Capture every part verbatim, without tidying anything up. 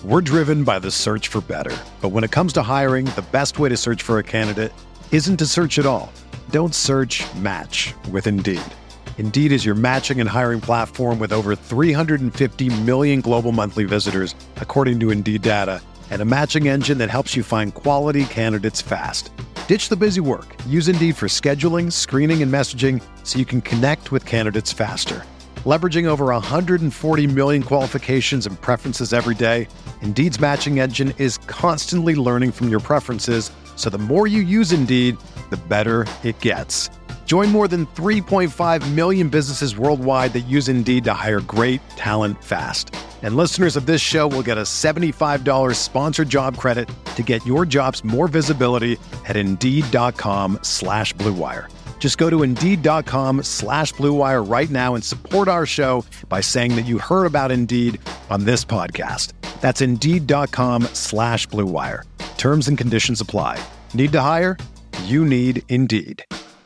We're driven by the search for better. But when it comes to hiring, the best way to search for a candidate isn't to search at all. Don't search, match with Indeed. Indeed is your matching and hiring platform with over three hundred fifty million global monthly visitors, according to Indeed data, and a matching engine that helps you find quality candidates fast. Ditch the busy work. Use Indeed for scheduling, screening, and messaging so you can connect with candidates faster. Leveraging over one hundred forty million qualifications and preferences every day, Indeed's matching engine is constantly learning from your preferences, so the more you use Indeed, the better it gets. Join more than three point five million businesses worldwide that use Indeed to hire great talent fast. And listeners of this show will get a seventy-five dollars sponsored job credit to get your jobs more visibility at Indeed.com slash Blue Wire. Just go to Indeed.com slash Blue Wire right now and support our show by saying that you heard about Indeed on this podcast. That's Indeed.com slash Blue Wire. Terms and conditions apply. Need to hire? You need Indeed.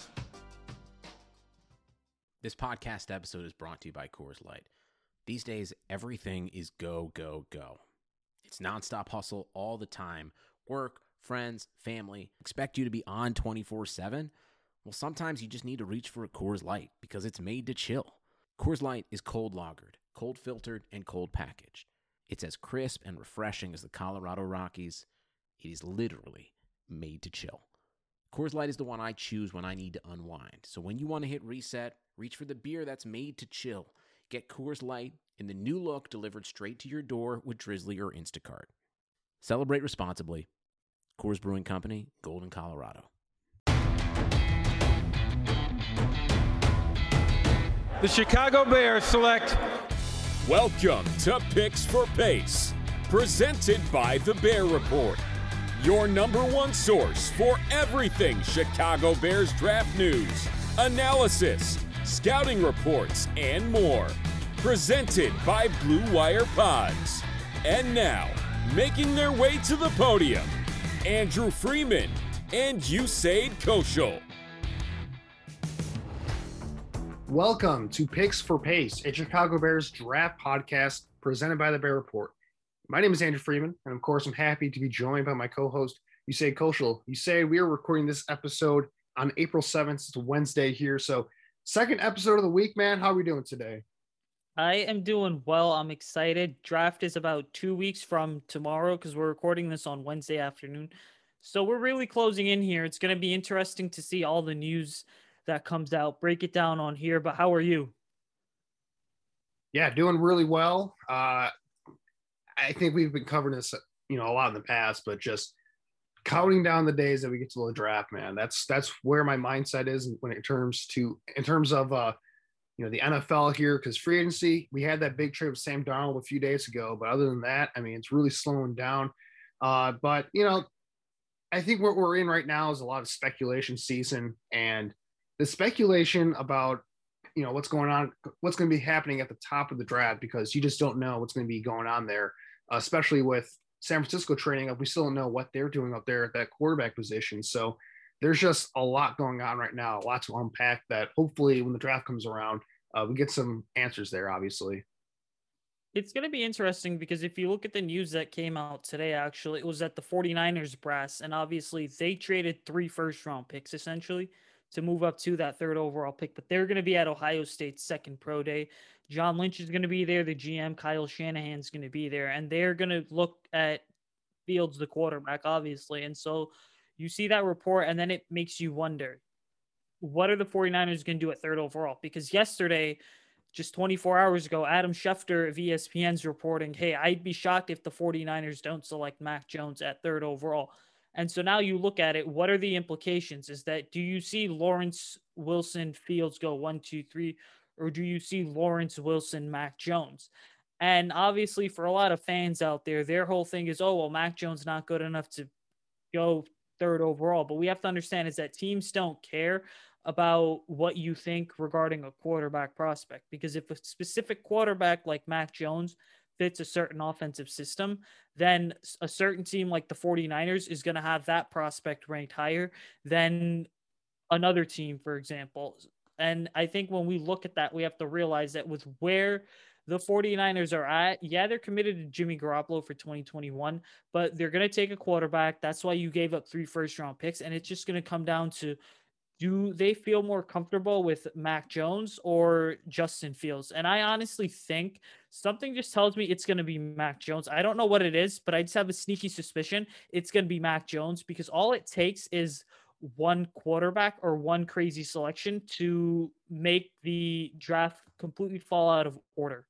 This podcast episode is brought to you by Coors Light. These days, everything is go, go, go. It's nonstop hustle all the time. Work, friends, family, expect you to be on twenty-four seven. Well, sometimes you just need to reach for a Coors Light because it's made to chill. Coors Light is cold lagered, cold filtered, and cold packaged. It's as crisp and refreshing as the Colorado Rockies. It is literally made to chill. Coors Light is the one I choose when I need to unwind. So when you want to hit reset, reach for the beer that's made to chill. Get Coors Light in the new look delivered straight to your door with Drizzly or Instacart. Celebrate responsibly. Coors Brewing Company, Golden, Colorado. The Chicago Bears select. Welcome to Picks for Pace, presented by The Bear Report, your number one source for everything Chicago Bears draft news, analysis, scouting reports, and more. Presented by Blue Wire Pods. And now, making their way to the podium, Andrew Freeman and Usaid Koshel. Welcome to Picks for Pace, a Chicago Bears draft podcast presented by the Bear Report. My name is Andrew Freeman, and of course, I'm happy to be joined by my co-host, Usaid Koshel. Usaid, we are recording this episode on April seventh. It's a Wednesday here, so second episode of the week, man. How are we doing today? I am doing well. I'm excited. Draft is about two weeks from tomorrow because we're recording this on Wednesday afternoon. So we're really closing in here. It's going to be interesting to see all the news that comes out, break it down on here. But how are you? Yeah, doing really well. Uh, I think we've been covering this, you know, a lot in the past, but just counting down the days that we get to the draft, man. That's that's where my mindset is when it terms to in terms of uh, you know, the N F L here, because free agency, we had that big trade with Sam Darnold a few days ago, but other than that, I mean, it's really slowing down. Uh, but you know, I think what we're in right now is a lot of speculation season, and the speculation about, you know, what's going on, what's going to be happening at the top of the draft, because you just don't know what's going to be going on there, especially with San Francisco trading up. We still don't know what they're doing up there at that quarterback position. So there's just a lot going on right now, a lot to unpack that hopefully when the draft comes around, uh, we get some answers there, obviously. It's going to be interesting because if you look at the news that came out today, actually, it was at the 49ers brass, and obviously they traded three first round picks essentially to move up to that third overall pick, but they're going to be at Ohio State's second pro day. John Lynch is going to be there. The G M, Kyle Shanahan's going to be there, and they're going to look at Fields, the quarterback, obviously. And so you see that report, and then it makes you wonder, what are the 49ers going to do at third overall? Because yesterday, just twenty-four hours ago, Adam Schefter of E S P N's reporting, hey, I'd be shocked if the 49ers don't select Mac Jones at third overall. And so now you look at it, what are the implications? Is that, do you see Lawrence, Wilson, Fields go one, two, three, or do you see Lawrence, Wilson, Mac Jones? And obviously for a lot of fans out there, their whole thing is, oh, well, Mac Jones not good enough to go third overall. But we have to understand is that teams don't care about what you think regarding a quarterback prospect, because if a specific quarterback like Mac Jones fits a certain offensive system, then a certain team like the 49ers is going to have that prospect ranked higher than another team, for example. And I think when we look at that, we have to realize that with where the 49ers are at. Yeah, they're committed to Jimmy Garoppolo for twenty twenty-one, but they're going to take a quarterback. That's why you gave up three first round picks. And it's just going to come down to, do they feel more comfortable with Mac Jones or Justin Fields? And I honestly think something just tells me it's going to be Mac Jones. I don't know what it is, but I just have a sneaky suspicion it's going to be Mac Jones, because all it takes is one quarterback or one crazy selection to make the draft completely fall out of order.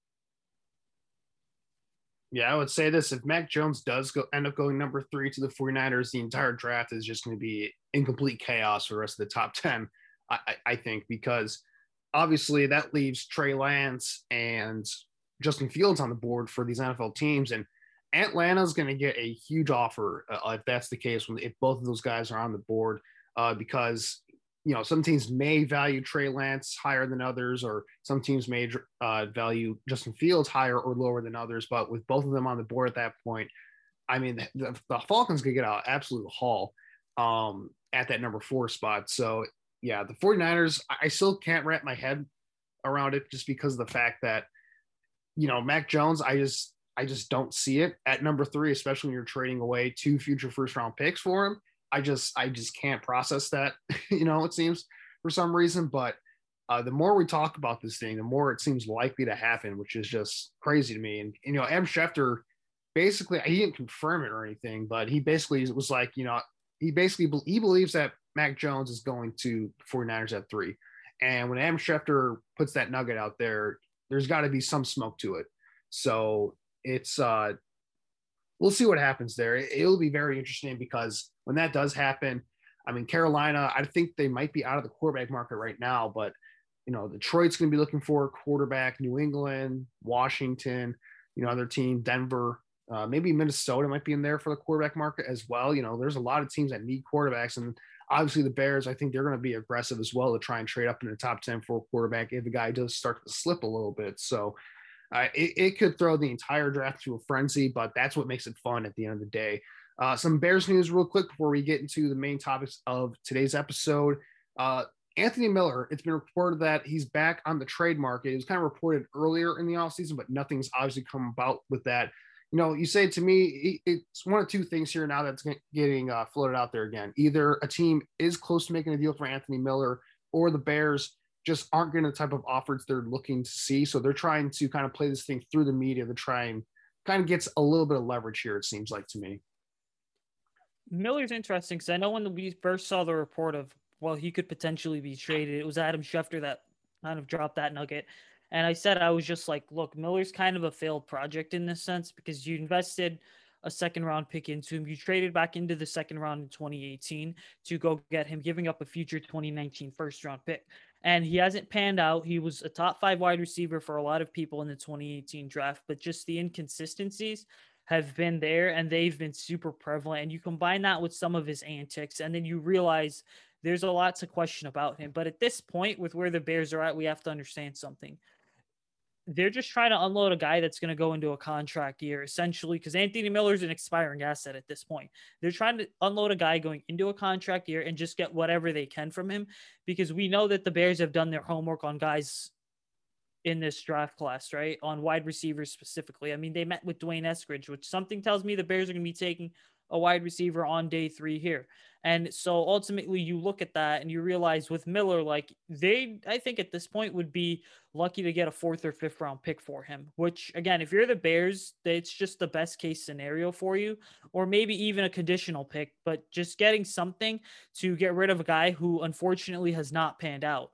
Yeah, I would say this. If Mac Jones does go end up going number three to the 49ers, the entire draft is just going to be in complete chaos for the rest of the top ten, I, I, I think, because obviously that leaves Trey Lance and Justin Fields on the board for these N F L teams. And Atlanta's going to get a huge offer uh, if that's the case, when if both of those guys are on the board. Uh, because, you know, some teams may value Trey Lance higher than others, or some teams may uh, value Justin Fields higher or lower than others. But with both of them on the board at that point, I mean, the, the Falcons could get an absolute haul um, at that number four spot. So, yeah, the 49ers, I still can't wrap my head around it, just because of the fact that, you know, Mac Jones, I just, I just don't see it at number three, especially when you're trading away two future first round picks for him. I just, I just can't process that, you know, it seems for some reason, but uh, the more we talk about this thing, the more it seems likely to happen, which is just crazy to me. And, you know, Adam Schefter, basically, he didn't confirm it or anything, but he basically was like, you know, he basically, he believes that Mac Jones is going to 49ers at three. And when Adam Schefter puts that nugget out there, there's got to be some smoke to it. So it's, uh, we'll see what happens there. It'll be very interesting, because when that does happen, I mean, Carolina, I think they might be out of the quarterback market right now, but, you know, Detroit's going to be looking for a quarterback, New England, Washington, you know, other team, Denver, uh, maybe Minnesota might be in there for the quarterback market as well. You know, there's a lot of teams that need quarterbacks, and obviously the Bears, I think they're going to be aggressive as well to try and trade up in the top ten for a quarterback if the guy does start to slip a little bit. So, Uh, it, it could throw the entire draft to a frenzy, but that's what makes it fun at the end of the day. Uh, some Bears news real quick before we get into the main topics of today's episode. Uh, Anthony Miller, it's been reported that he's back on the trade market. It was kind of reported earlier in the offseason, but nothing's obviously come about with that. You know, you say to me, it's one of two things here now that's getting uh, floated out there again. Either a team is close to making a deal for Anthony Miller, or the Bears just aren't getting the type of offers they're looking to see. So they're trying to kind of play this thing through the media to try and kind of gets a little bit of leverage here, it seems like to me. Miller's interesting, because I know when we first saw the report of, well, he could potentially be traded, it was Adam Schefter that kind of dropped that nugget. And I said, I was just like, look, Miller's kind of a failed project in this sense, because you invested a second round pick into him. You traded back into the second round in twenty eighteen to go get him, giving up a future twenty nineteen first round pick. And he hasn't panned out. He was a top five wide receiver for a lot of people in the twenty eighteen draft, but just the inconsistencies have been there, and they've been super prevalent. And you combine that with some of his antics, and then you realize there's a lot to question about him. But at this point, with where the Bears are at, we have to understand something. They're just trying to unload a guy that's going to go into a contract year, essentially, because Anthony Miller is an expiring asset at this point. They're trying to unload a guy going into a contract year and just get whatever they can from him, because we know that the Bears have done their homework on guys in this draft class, right? On wide receivers specifically. I mean, they met with Dwayne Eskridge, which something tells me the Bears are going to be taking a wide receiver on day three here. And so ultimately you look at that and you realize with Miller, like they, I think at this point would be lucky to get a fourth or fifth round pick for him, which again, if you're the Bears, it's just the best case scenario for you, or maybe even a conditional pick, but just getting something to get rid of a guy who unfortunately has not panned out.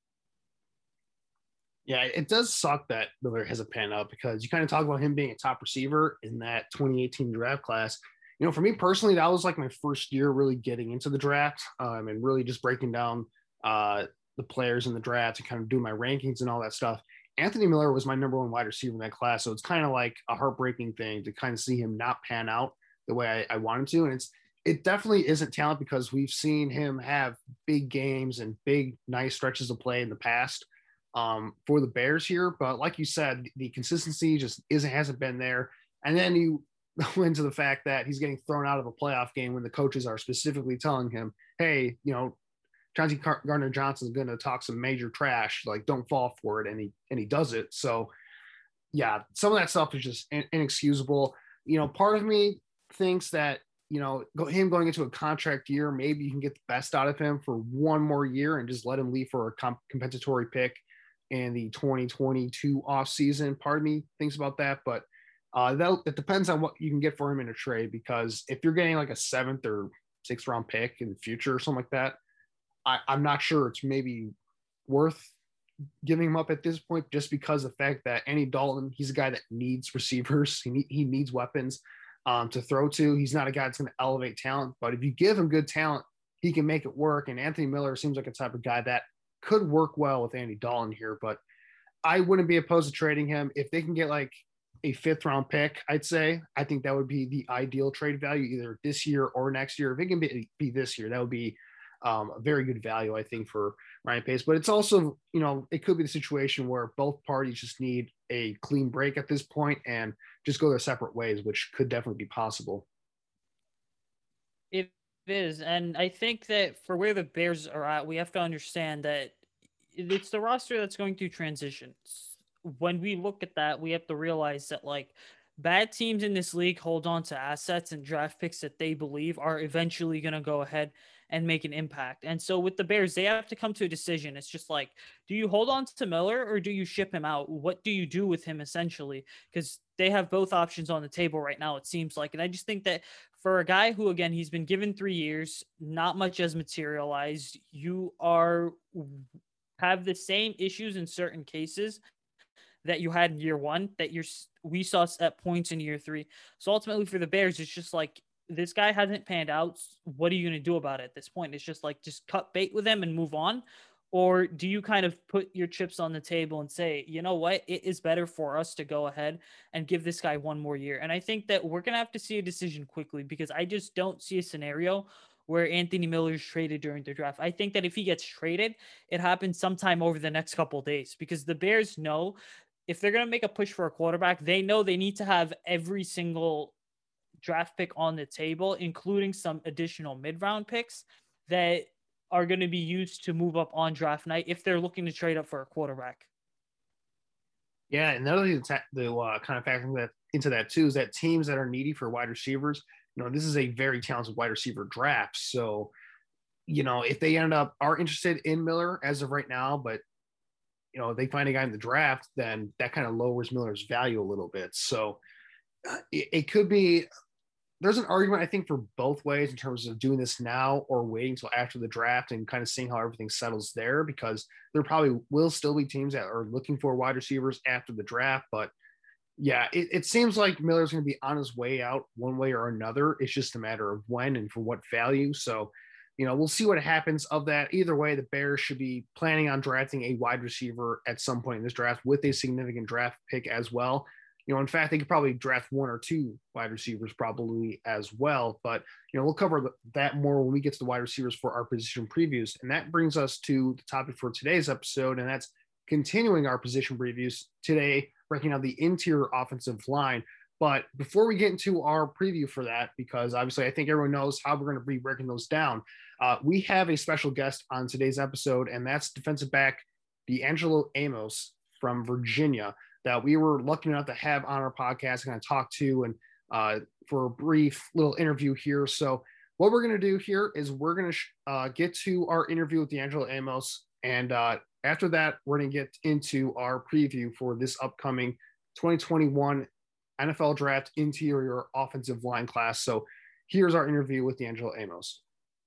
Yeah, it does suck that Miller hasn't panned out, because you kind of talk about him being a top receiver in that twenty eighteen draft class. You know, for me personally, that was like my first year really getting into the draft um, and really just breaking down uh, the players in the draft and kind of doing my rankings and all that stuff. Anthony Miller was my number one wide receiver in that class. So it's kind of like a heartbreaking thing to kind of see him not pan out the way I, I wanted to. And it's, it definitely isn't talent, because we've seen him have big games and big, nice stretches of play in the past um, for the Bears here. But like you said, the consistency just isn't, hasn't been there. And then you into the fact that he's getting thrown out of a playoff game when the coaches are specifically telling him, hey, you know, Chauncey Gardner-Johnson is going to talk some major trash, like don't fall for it. And he, and he does it. So yeah, some of that stuff is just in- inexcusable. You know, part of me thinks that, you know, go, him going into a contract year, maybe you can get the best out of him for one more year and just let him leave for a comp- compensatory pick in the twenty twenty-two offseason. Part of me thinks about that, but uh, that it depends on what you can get for him in a trade, because if you're getting like a seventh or sixth round pick in the future or something like that, I, I'm not sure it's maybe worth giving him up at this point, just because of the fact that Andy Dalton, he's a guy that needs receivers. He, need, he needs weapons um, to throw to. He's not a guy that's going to elevate talent, but if you give him good talent, he can make it work. And Anthony Miller seems like a type of guy that could work well with Andy Dalton here, but I wouldn't be opposed to trading him. If they can get like a fifth round pick, I'd say, I think that would be the ideal trade value either this year or next year. If it can be, be this year, that would be um, a very good value, I think, for Ryan Pace. But it's also, you know, it could be the situation where both parties just need a clean break at this point and just go their separate ways, which could definitely be possible. It is. And I think that for where the Bears are at, we have to understand that it's the roster that's going through transitions. When we look at that, we have to realize that, like, bad teams in this league hold on to assets and draft picks that they believe are eventually going to go ahead and make an impact. And so with the Bears, they have to come to a decision. It's just like, do you hold on to Miller or do you ship him out? What do you do with him, essentially? Because they have both options on the table right now, it seems like. And I just think that for a guy who, again, he's been given three years, not much has materialized. You are have the same issues in certain cases that you had in year one that you're we saw at points in year three. So ultimately for the Bears, it's just like, this guy hasn't panned out. What are you going to do about it at this point? It's just like, just cut bait with him and move on. Or do you kind of put your chips on the table and say, you know what, it is better for us to go ahead and give this guy one more year? And I think that we're going to have to see a decision quickly, because I just don't see a scenario where Anthony Miller is traded during the draft. I think that if he gets traded, it happens sometime over the next couple of days, because the Bears know if they're going to make a push for a quarterback, they know they need to have every single draft pick on the table, including some additional mid-round picks that are going to be used to move up on draft night if they're looking to trade up for a quarterback. Yeah, and another thing that's the uh, kind of factor that into that too is that teams that are needy for wide receivers, you know, this is a very talented wide receiver draft. So, you know, if they end up are interested in Miller as of right now, but you know, they find a guy in the draft, then that kind of lowers Miller's value a little bit. So uh, it, it could be, there's an argument, I think, for both ways in terms of doing this now or waiting till after the draft and kind of seeing how everything settles there, because there probably will still be teams that are looking for wide receivers after the draft. But yeah, it, it seems like Miller's going to be on his way out one way or another. It's just a matter of when and for what value. So, you know, we'll see what happens of that. Either way, the Bears should be planning on drafting a wide receiver at some point in this draft with a significant draft pick as well. You know, in fact, they could probably draft one or two wide receivers probably as well. But, you know, we'll cover that more when we get to the wide receivers for our position previews. And that brings us to the topic for today's episode, and that's continuing our position previews today, breaking down the interior offensive line. But before we get into our preview for that, because obviously I think everyone knows how we're going to be breaking those down, uh, we have a special guest on today's episode, and that's defensive back D'Angelo Amos from Virginia that we were lucky enough to have on our podcast and kind of talk to and uh, for a brief little interview here. So what we're going to do here is we're going to sh- uh, get to our interview with D'Angelo Amos. And uh, after that, we're going to get into our preview for this upcoming twenty twenty-one N F L draft interior offensive line class. So here's our interview with D'Angelo Amos.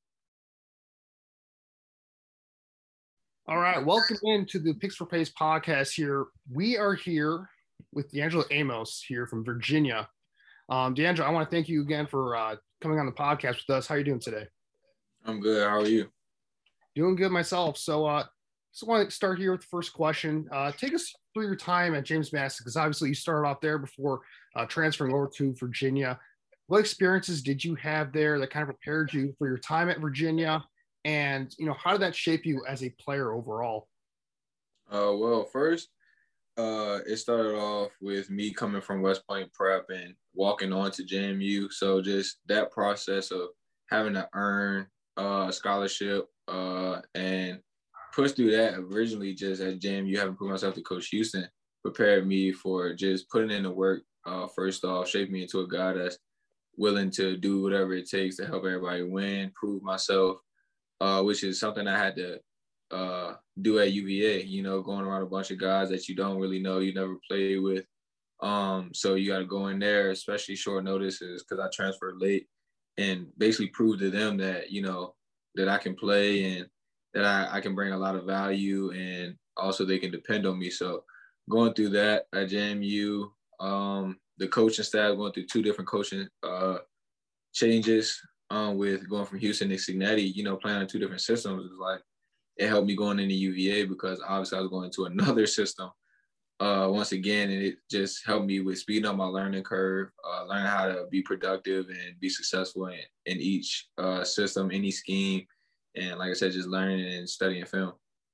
All right, welcome into the Picks for Pace podcast here. We are here with D'Angelo Amos here from Virginia. Um, D'Angelo, I want to thank you again for uh, coming on the podcast with us. How are you doing today? I'm good. How are you? Doing good myself. So uh, just want to start here with the first question. Uh, take us through your time at James Madison, because obviously you started off there before uh, transferring over to Virginia. What experiences did you have there that kind of prepared you for your time at Virginia? And, you know, how did that shape you as a player overall? Uh, well, first, uh, it started off with me coming from West Point Prep and walking on to J M U. So just that process of having to earn uh, a scholarship uh, and push through that originally just at J M U, having put myself to Coach Houston. prepared me for just putting in the work. Uh, first off, shaped me into a guy that's willing to do whatever it takes to help everybody win, prove myself, uh, which is something I had to uh, do at U V A, you know, going around a bunch of guys that you don't really know, you never played with. Um, so you got to go in there, especially short notices, because I transferred late, and basically prove to them that, you know, that I can play and that I, I can bring a lot of value, and also they can depend on me. So going through that at J M U, um, the coaching staff going through two different coaching uh, changes um, with going from Houston to Cincinnati, you know, playing on two different systems is like, it helped me going into U V A because obviously I was going to another system uh, once again, and it just helped me with speeding up my learning curve, uh, learning how to be productive and be successful in, in each uh, system, any scheme, and like I said, just learning and studying film.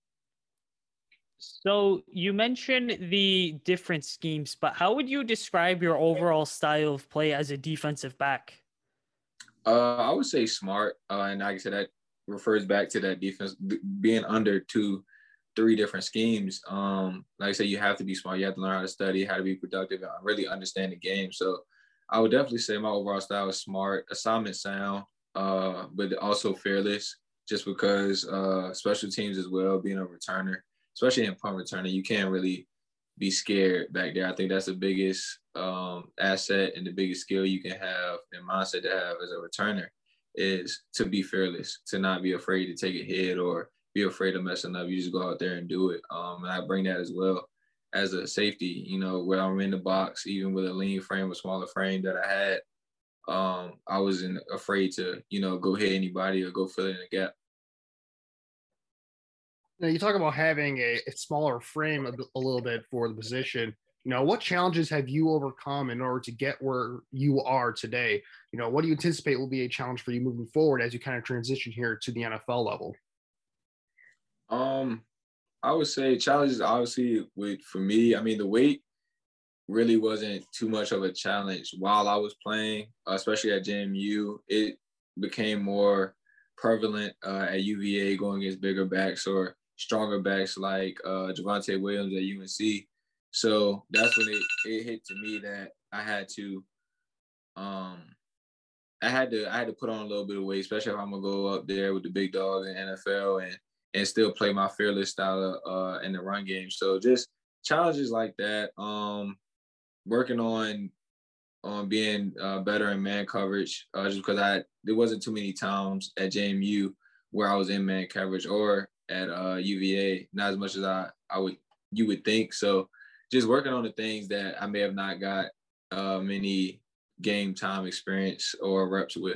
So you mentioned the different schemes, but how would you describe your overall style of play as a defensive back? Uh, I would say smart, uh, and like I said, that refers back to that defense being under two, three different schemes. Um, like I said, you have to be smart. You have to learn how to study, how to be productive, and really understand the game. So I would definitely say my overall style is smart, assignment sound, uh, but also fearless. Just because uh, special teams as well, being a returner, especially in punt returner, you can't really be scared back there. I think that's the biggest um, asset and the biggest skill you can have and mindset to have as a returner is to be fearless, to not be afraid to take a hit or be afraid of messing up. You just go out there and do it. Um, and I bring that as well as a safety, you know, where I'm in the box, even with a lean frame, a smaller frame that I had, um, I wasn't afraid to, you know, go hit anybody or go fill in the gap. Now, you talk about having a, a smaller frame a, a little bit for the position. You know, what challenges have you overcome in order to get where you are today? You know, what do you anticipate will be a challenge for you moving forward as you kind of transition here to the N F L level? Um, I would say challenges, obviously, with for me, I mean, the weight really wasn't too much of a challenge while I was playing, especially at J M U. It became more prevalent uh, at U V A going against bigger backs or stronger backs like uh, Javonte Williams at U N C. So that's when it, it hit to me that I had to, um, I had to, I had to put on a little bit of weight, especially if I'm gonna go up there with the big dogs in the N F L and and still play my fearless style uh, in the run game. So just challenges like that. Um, working on on being uh, better in man coverage, uh, just because I there wasn't too many times at J M U where I was in man coverage or at uh, U V A, not as much as I, I would you would think. So just working on the things that I may have not got uh, many game time experience or reps with.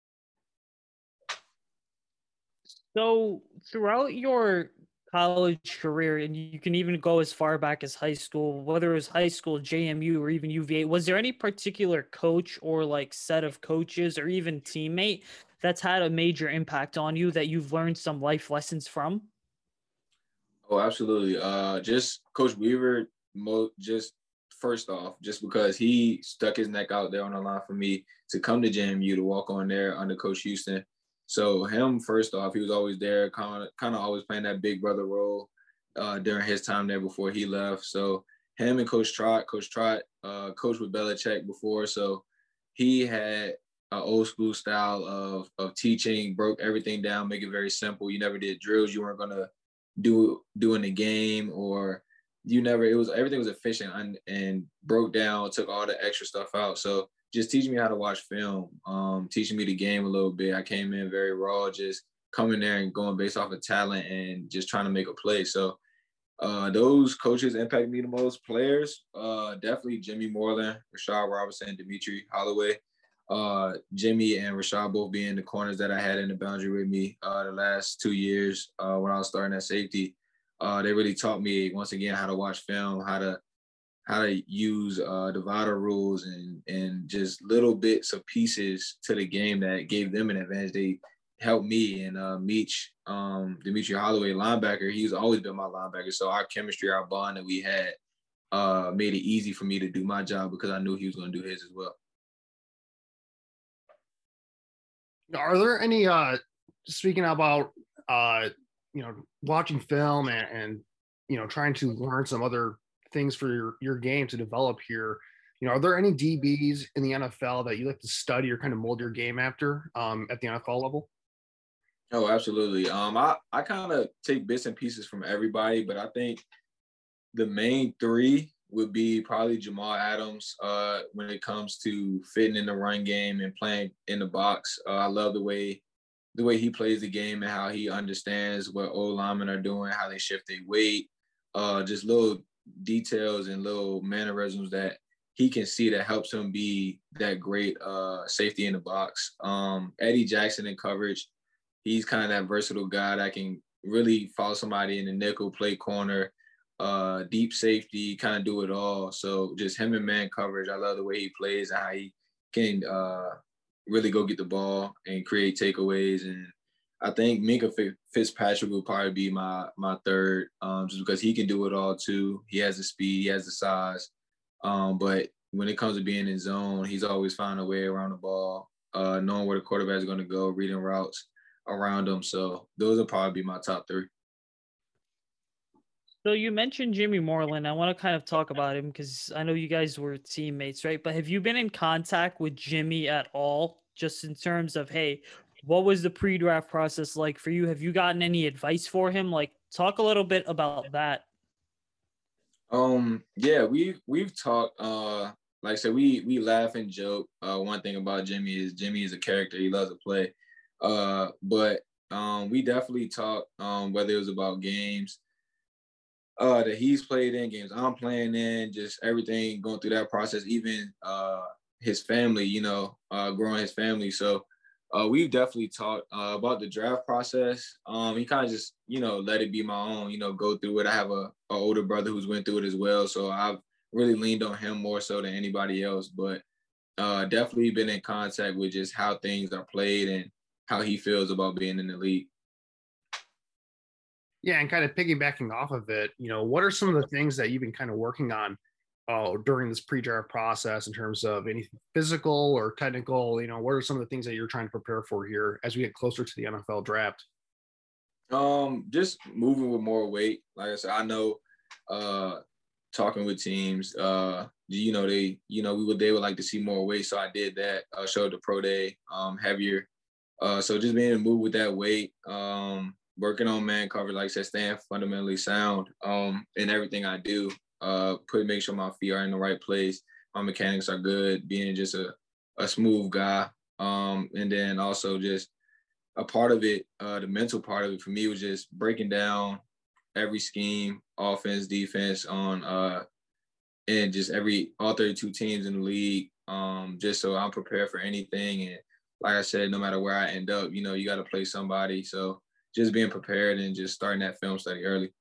So throughout your college career, and you can even go as far back as high school, whether it was high school, J M U, or even U V A, was there any particular coach or like set of coaches or even teammate that's had a major impact on you that you've learned some life lessons from? Oh, absolutely. Uh, just Coach Weaver, mo- just first off, just because he stuck his neck out there on the line for me to come to J M U to walk on there under Coach Houston. So him, first off, he was always there, kind of, kind of always playing that big brother role uh, during his time there before he left. So him and Coach Trott, Coach Trott, uh, coached with Belichick before. So he had an old school style of of teaching, broke everything down, make it very simple. You never did drills you weren't going to do, do in the game, or you never, it was, everything was efficient and, and broke down, took all the extra stuff out. So just teaching me how to watch film, um, teaching me the game a little bit. I came in very raw, just coming there and going based off of talent and just trying to make a play. So uh, those coaches impact me the most. Players, uh, definitely Jimmy Moreland, Rashad Robinson, Dimitri Holloway. Uh, Jimmy and Rashad both being the corners that I had in the boundary with me uh, the last two years uh, when I was starting at safety. Uh, they really taught me, once again, how to watch film, how to how to use uh, divider rules and and just little bits of pieces to the game that gave them an advantage. They helped me. And uh, Meech, um, Dimitri Holloway, linebacker, he's always been my linebacker. So our chemistry, our bond that we had uh, made it easy for me to do my job because I knew he was going to do his as well. Are there any, uh, speaking about, uh, you know, watching film and, and, you know, trying to learn some other things for your, your game to develop here, you know, are there any D Bs in the N F L that you like to study or kind of mold your game after um, at the N F L level? Oh, absolutely. Um, I, I kind of take bits and pieces from everybody, but I think the main three would be probably Jamal Adams uh, when it comes to fitting in the run game and playing in the box. Uh, I love the way the way he plays the game and how he understands what old linemen are doing, how they shift their weight, uh, just little details and little mannerisms that he can see that helps him be that great uh, safety in the box. Um, Eddie Jackson in coverage, he's kind of that versatile guy that can really follow somebody in the nickel, play corner, uh, deep safety, kind of do it all. So just him and man coverage, I love the way he plays and how he can uh, really go get the ball and create takeaways. And I think Minkah Fitzpatrick will probably be my my third, um, just because he can do it all too. He has the speed, he has the size. Um, but when it comes to being in zone, he's always finding a way around the ball, uh, knowing where the quarterback is going to go, reading routes around him. So those will probably be my top three. So you mentioned Jimmy Moreland. I want to kind of talk about him because I know you guys were teammates, right? But have you been in contact with Jimmy at all, just in terms of, hey, what was the pre-draft process like for you? Have you gotten any advice for him? Like, talk a little bit about that. Um, yeah, we've we've talked. Uh, like I said, we we laugh and joke. Uh, one thing about Jimmy is Jimmy is a character. He loves to play. Uh, but um, we definitely talk. Um, whether it was about games. Uh, that he's played in, games I'm playing in, just everything going through that process, even uh, his family, you know, uh, growing his family. So uh, we've definitely talked uh, about the draft process. Um, he kind of just, you know, let it be my own, you know, go through it. I have a, a older brother who's went through it as well. So I've really leaned on him more so than anybody else. But uh, definitely been in contact with just how things are played and how he feels about being in the league. Yeah, and kind of piggybacking off of it, you know, what are some of the things that you've been kind of working on uh, during this pre-draft process in terms of anything physical or technical? You know, what are some of the things that you're trying to prepare for here as we get closer to the N F L draft? Um, just moving with more weight. Like I said, I know uh, talking with teams, uh, you know, they, you know, we would they would like to see more weight, so I did that. I uh, showed the pro day, um, heavier. Uh, so just being able to move with that weight. Um, working on man coverage, like I said, staying fundamentally sound um, in everything I do. Uh, put make sure my feet are in the right place, my mechanics are good, being just a, a smooth guy. Um, and then also just a part of it, uh, the mental part of it for me was just breaking down every scheme, offense, defense on uh, and just every all thirty-two teams in the league, um, just so I'm prepared for anything. And like I said, no matter where I end up, you know, you got to play somebody. So just being prepared and just starting that film study early.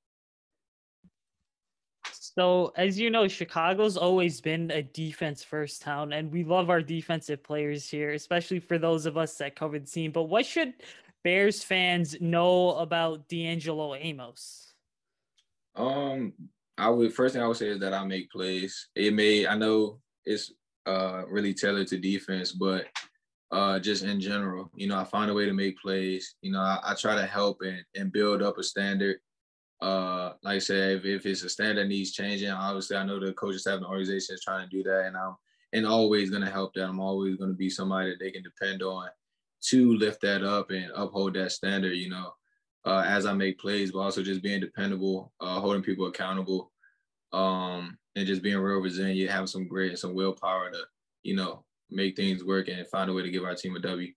So, as you know, Chicago's always been a defense first town, and we love our defensive players here, especially for those of us that cover the team. But what should Bears fans know about D'Angelo Amos? Um, I would first thing I would say is that I make plays. It may I know it's uh really tailored to defense, but Uh, just in general, you know, I find a way to make plays. You know, I, I try to help and, and build up a standard. Uh, like I said, if, if it's a standard that needs changing, obviously I know the coaching staff and the organization is trying to do that, and I'm and always going to help that. I'm always going to be somebody that they can depend on to lift that up and uphold that standard, you know, uh, as I make plays, but also just being dependable, uh, holding people accountable, um, and just being real resilient, having some grit and some willpower to, you know, make things work and find a way to give our team a W.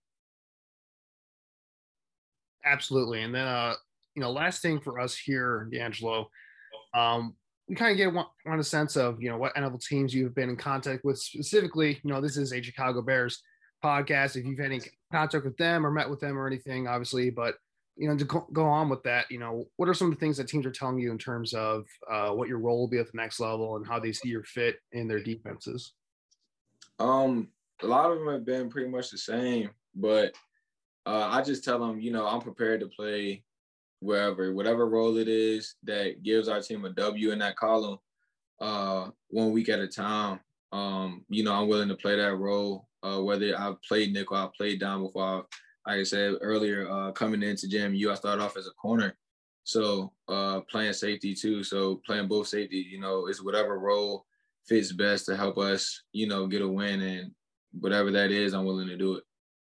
Absolutely. And then, uh, you know, last thing for us here, D'Angelo, um, we kind of get one, want a sense of, you know, what N F L teams you've been in contact with specifically. You know, this is a Chicago Bears podcast. If you've had any contact with them or met with them or anything, obviously, but, you know, to go, go on with that, you know, what are some of the things that teams are telling you in terms of uh, what your role will be at the next level and how they see your fit in their defenses? Um, a lot of them have been pretty much the same, but uh, I just tell them, you know, I'm prepared to play wherever, whatever role it is that gives our team a W in that column, uh, one week at a time. Um, you know, I'm willing to play that role, uh, whether I've played nickel, I've played down before. I've, like I said earlier, uh, coming into J M U, I started off as a corner. So uh, playing safety too. So playing both safety, you know, is whatever role fits best to help us, you know, get a win, and whatever that is, I'm willing to do it.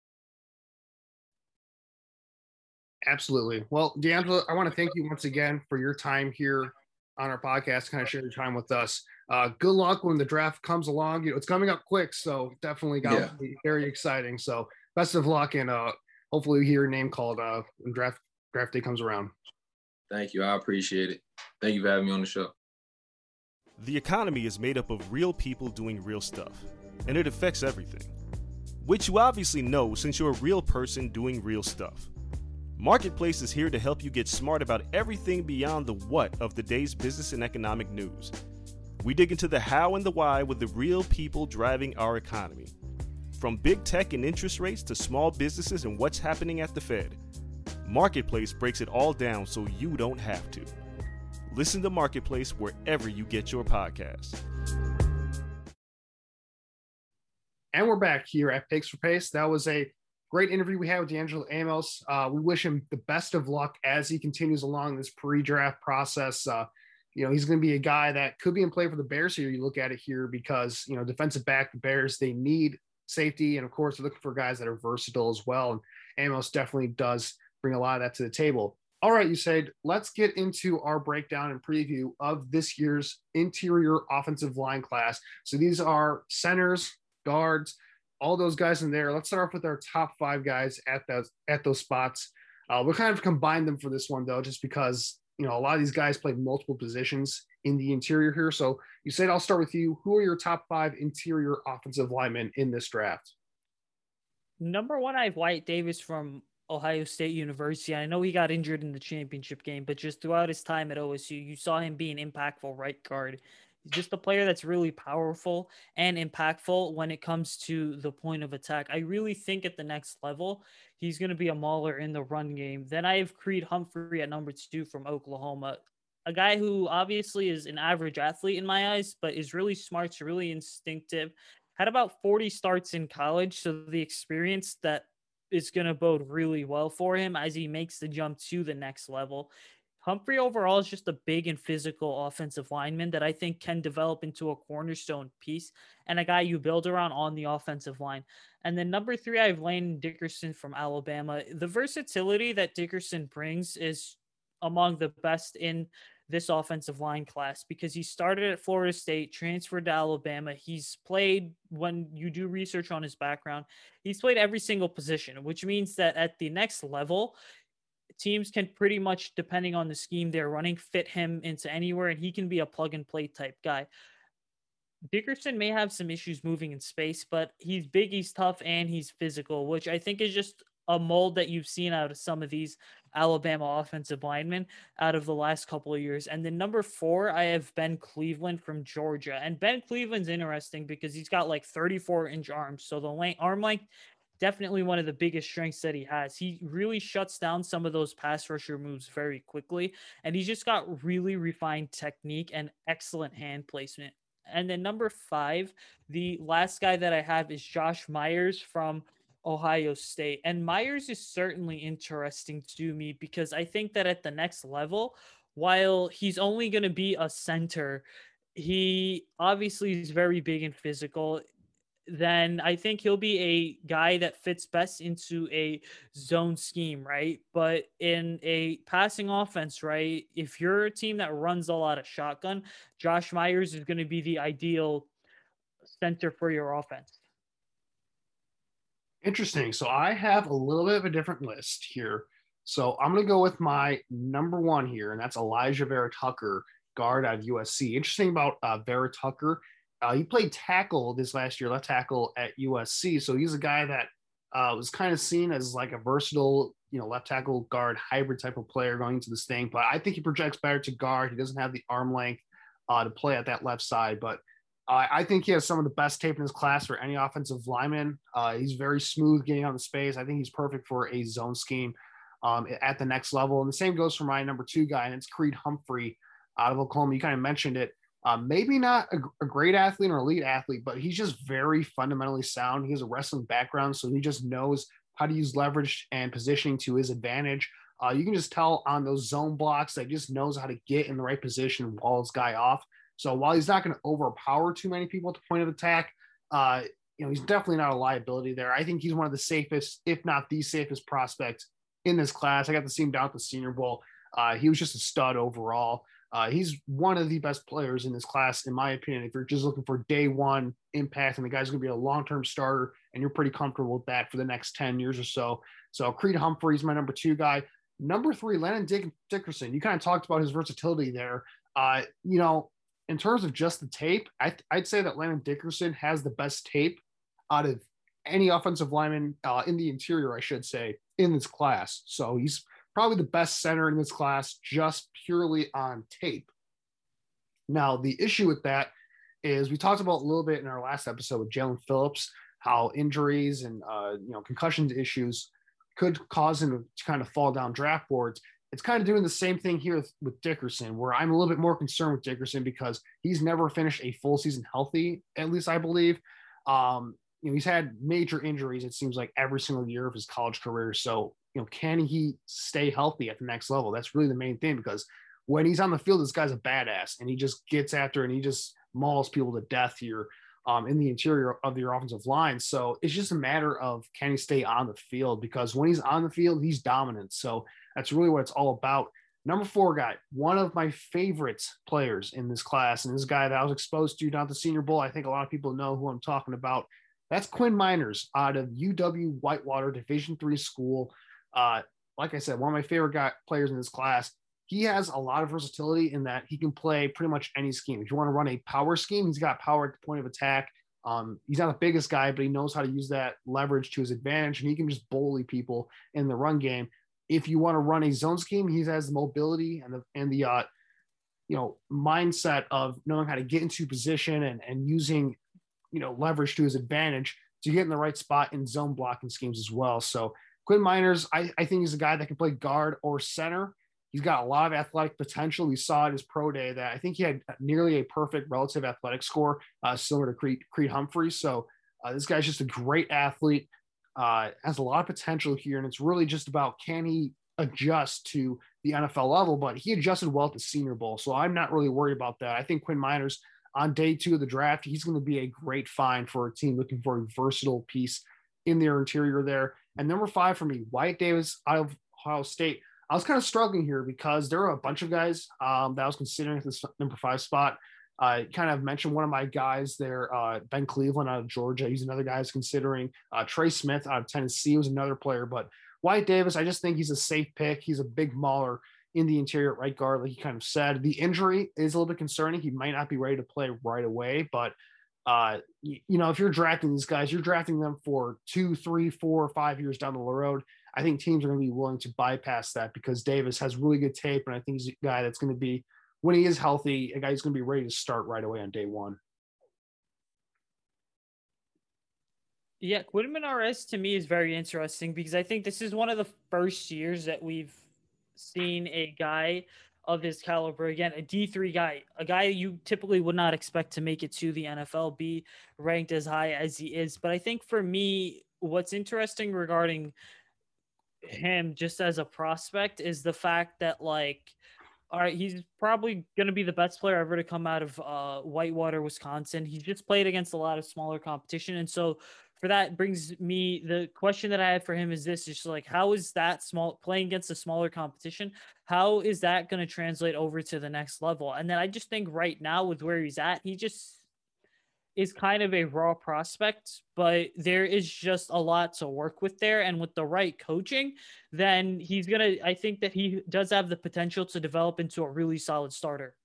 Absolutely. Well, DeAngelo, I want to thank you once again for your time here on our podcast, kind of share your time with us. Uh, good luck when the draft comes along. You know, it's coming up quick, so definitely got Yeah. to be very exciting. So best of luck, and uh, hopefully we hear your name called uh, when draft draft day comes around. Thank you. I appreciate it. Thank you for having me on the show. The economy is made up of real people doing real stuff, and it affects everything, which you obviously know since you're a real person doing real stuff. Marketplace is here to help you get smart about everything beyond the what of the day's business and economic news. We dig into the how and the why with the real people driving our economy. From big tech and interest rates to small businesses and what's happening at the Fed, Marketplace breaks it all down so you don't have to. Listen to Marketplace wherever you get your podcasts. And we're back here at Picks for Pace. That was a great interview we had with DeAngelo Amos. Uh, we wish him the best of luck as he continues along this pre-draft process. Uh, you know, he's going to be a guy that could be in play for the Bears here. You look at it here because, you know, defensive back, the Bears, they need safety. And of course, they're looking for guys that are versatile as well. And Amos definitely does bring a lot of that to the table. All right, you said, let's get into our breakdown and preview of this year's interior offensive line class. So these are centers, guards, all those guys in there. Let's start off with our top five guys at those at those spots. Uh, we'll kind of combine them for this one, though, just because, you know, a lot of these guys play multiple positions in the interior here. So you said, I'll start with you. Who are your top five interior offensive linemen in this draft? Number one, I have Wyatt Davis from Ohio State University. I know he got injured in the championship game, but just throughout his time at O S U, you saw him being impactful right guard. He's just a player that's really powerful and impactful when it comes to the point of attack. I really think at the next level, he's going to be a mauler in the run game. Then I have Creed Humphrey at number two from Oklahoma, a guy who obviously is an average athlete in my eyes, but is really smart, really instinctive. Had about forty starts in college, so the experience that is going to bode really well for him as he makes the jump to the next level. Humphrey overall is just a big and physical offensive lineman that I think can develop into a cornerstone piece and a guy you build around on the offensive line. And then number three, I have Landon Dickerson from Alabama. The versatility that Dickerson brings is among the best in this offensive line class because he started at Florida State, transferred to Alabama. He's played, when you do research on his background, he's played every single position, which means that at the next level, teams can pretty much, depending on the scheme they're running, fit him into anywhere, and he can be a plug and play type guy. Dickerson may have some issues moving in space, but he's big, he's tough, and he's physical, which I think is just a mold that you've seen out of some of these Alabama offensive linemen out of the last couple of years. And then number four, I have Ben Cleveland from Georgia. And Ben Cleveland's interesting because he's got like thirty-four inch arms. So the length, arm length, definitely one of the biggest strengths that he has. He really shuts down some of those pass rusher moves very quickly. And he's just got really refined technique and excellent hand placement. And then number five, the last guy that I have is Josh Myers from Ohio State. And Myers is certainly interesting to me because I think that at the next level, while he's only going to be a center, he obviously is very big and physical. Then I think he'll be a guy that fits best into a zone scheme, right? But in a passing offense, right, if you're a team that runs a lot of shotgun, Josh Myers is going to be the ideal center for your offense. Interesting. So I have a little bit of a different list here. So I'm going to go with my number one here, and that's Elijah Vera Tucker, guard out of U S C. Interesting about uh, Vera Tucker. Uh, he played tackle this last year, left tackle at U S C. So he's a guy that uh, was kind of seen as like a versatile, you know, left tackle guard hybrid type of player going into this thing. But I think he projects better to guard. He doesn't have the arm length uh, to play at that left side. But uh, I think he has some of the best tape in his class for any offensive lineman. Uh, he's very smooth getting on the space. I think he's perfect for a zone scheme um, at the next level. And the same goes for my number two guy, and it's Creed Humphrey out of Oklahoma. You kind of mentioned it. Uh, maybe not a, a great athlete or elite athlete, but he's just very fundamentally sound. He has a wrestling background, so he just knows how to use leverage and positioning to his advantage. Uh, you can just tell on those zone blocks that he just knows how to get in the right position and wall his guy off. So while he's not going to overpower too many people at the point of attack, uh, you know, he's definitely not a liability there. I think he's one of the safest, if not the safest prospect in this class. I got to see him down at the Senior Bowl. Uh, he was just a stud overall. Uh, he's one of the best players in this class, in my opinion. If you're just looking for day one impact and the guy's going to be a long-term starter and you're pretty comfortable with that for the next ten years or so. So Creed Humphrey's my number two guy. Number three, Landon Dick- Dickerson. You kind of talked about his versatility there. Uh, you know, in terms of just the tape, I, I'd say that Landon Dickerson has the best tape out of any offensive lineman uh, in the interior, I should say, in this class. So he's probably the best center in this class just purely on tape. Now, the issue with that is we talked about a little bit in our last episode with Jalen Phillips, how injuries and, uh, you know, concussion issues could cause him to kind of fall down draft boards. It's kind of doing the same thing here with, with Dickerson, where I'm a little bit more concerned with Dickerson because he's never finished a full season healthy, at least I believe. Um, you know, he's had major injuries, it seems like, every single year of his college career. So, you know, can he stay healthy at the next level? That's really the main thing, because when he's on the field, this guy's a badass and he just gets after and he just mauls people to death here um, in the interior of your offensive line. So it's just a matter of, can he stay on the field? Because when he's on the field, he's dominant. So that's really what it's all about. Number four guy, one of my favorite players in this class, and this guy that I was exposed to down at the Senior Bowl. I think a lot of people know who I'm talking about. That's Quinn Miners out of U W Whitewater Division three school. Uh, like I said, one of my favorite guy, players in this class. He has a lot of versatility in that he can play pretty much any scheme. If you want to run a power scheme, he's got power at the point of attack. Um, he's not the biggest guy, but he knows how to use that leverage to his advantage, and he can just bully people in the run game. If you want to run a zone scheme, he has the mobility and the and the uh, you know mindset of knowing how to get into position and and using you know leverage to his advantage to get in the right spot in zone blocking schemes as well. So Quinn Miners, I, I think he's a guy that can play guard or center. He's got a lot of athletic potential. We saw at his pro day that I think he had nearly a perfect relative athletic score, uh, similar to Creed, Creed Humphrey. So uh, this guy's just a great athlete, uh, has a lot of potential here. And it's really just about, can he adjust to the N F L level? But he adjusted well at the Senior Bowl. So I'm not really worried about that. I think Quinn Miners on day two of the draft, he's going to be a great find for a team looking for a versatile piece in their interior there. And number five for me, Wyatt Davis out of Ohio State. I was kind of struggling here because there are a bunch of guys um, that I was considering at this number five spot. I kind of mentioned one of my guys there, uh, Ben Cleveland out of Georgia. He's another guy I was considering. Uh, Trey Smith out of Tennessee was another player. But Wyatt Davis, I just think he's a safe pick. He's a big mauler in the interior at right guard, like he kind of said. The injury is a little bit concerning. He might not be ready to play right away. But, uh, you, you know, if you're drafting these guys, you're drafting them for two, three, four, five years down the road. I think teams are going to be willing to bypass that because Davis has really good tape. And I think he's a guy that's going to be, when he is healthy, a guy who's going to be ready to start right away on day one. Yeah, Quinn Miners to me is very interesting because I think this is one of the first years that we've seen a guy of his caliber, again, a D three guy, a guy you typically would not expect to make it to the N F L, be ranked as high as he is. But I think for me, what's interesting regarding him just as a prospect is the fact that, like, all right, he's probably going to be the best player ever to come out of uh, Whitewater, Wisconsin. He's just played against a lot of smaller competition. And so for that brings me, the question that I had for him is this, is just like, how is that small playing against a smaller competition? How is that going to translate over to the next level? And then I just think right now with where he's at, he just is kind of a raw prospect, but there is just a lot to work with there. And with the right coaching, then he's going to, I think that he does have the potential to develop into a really solid starter.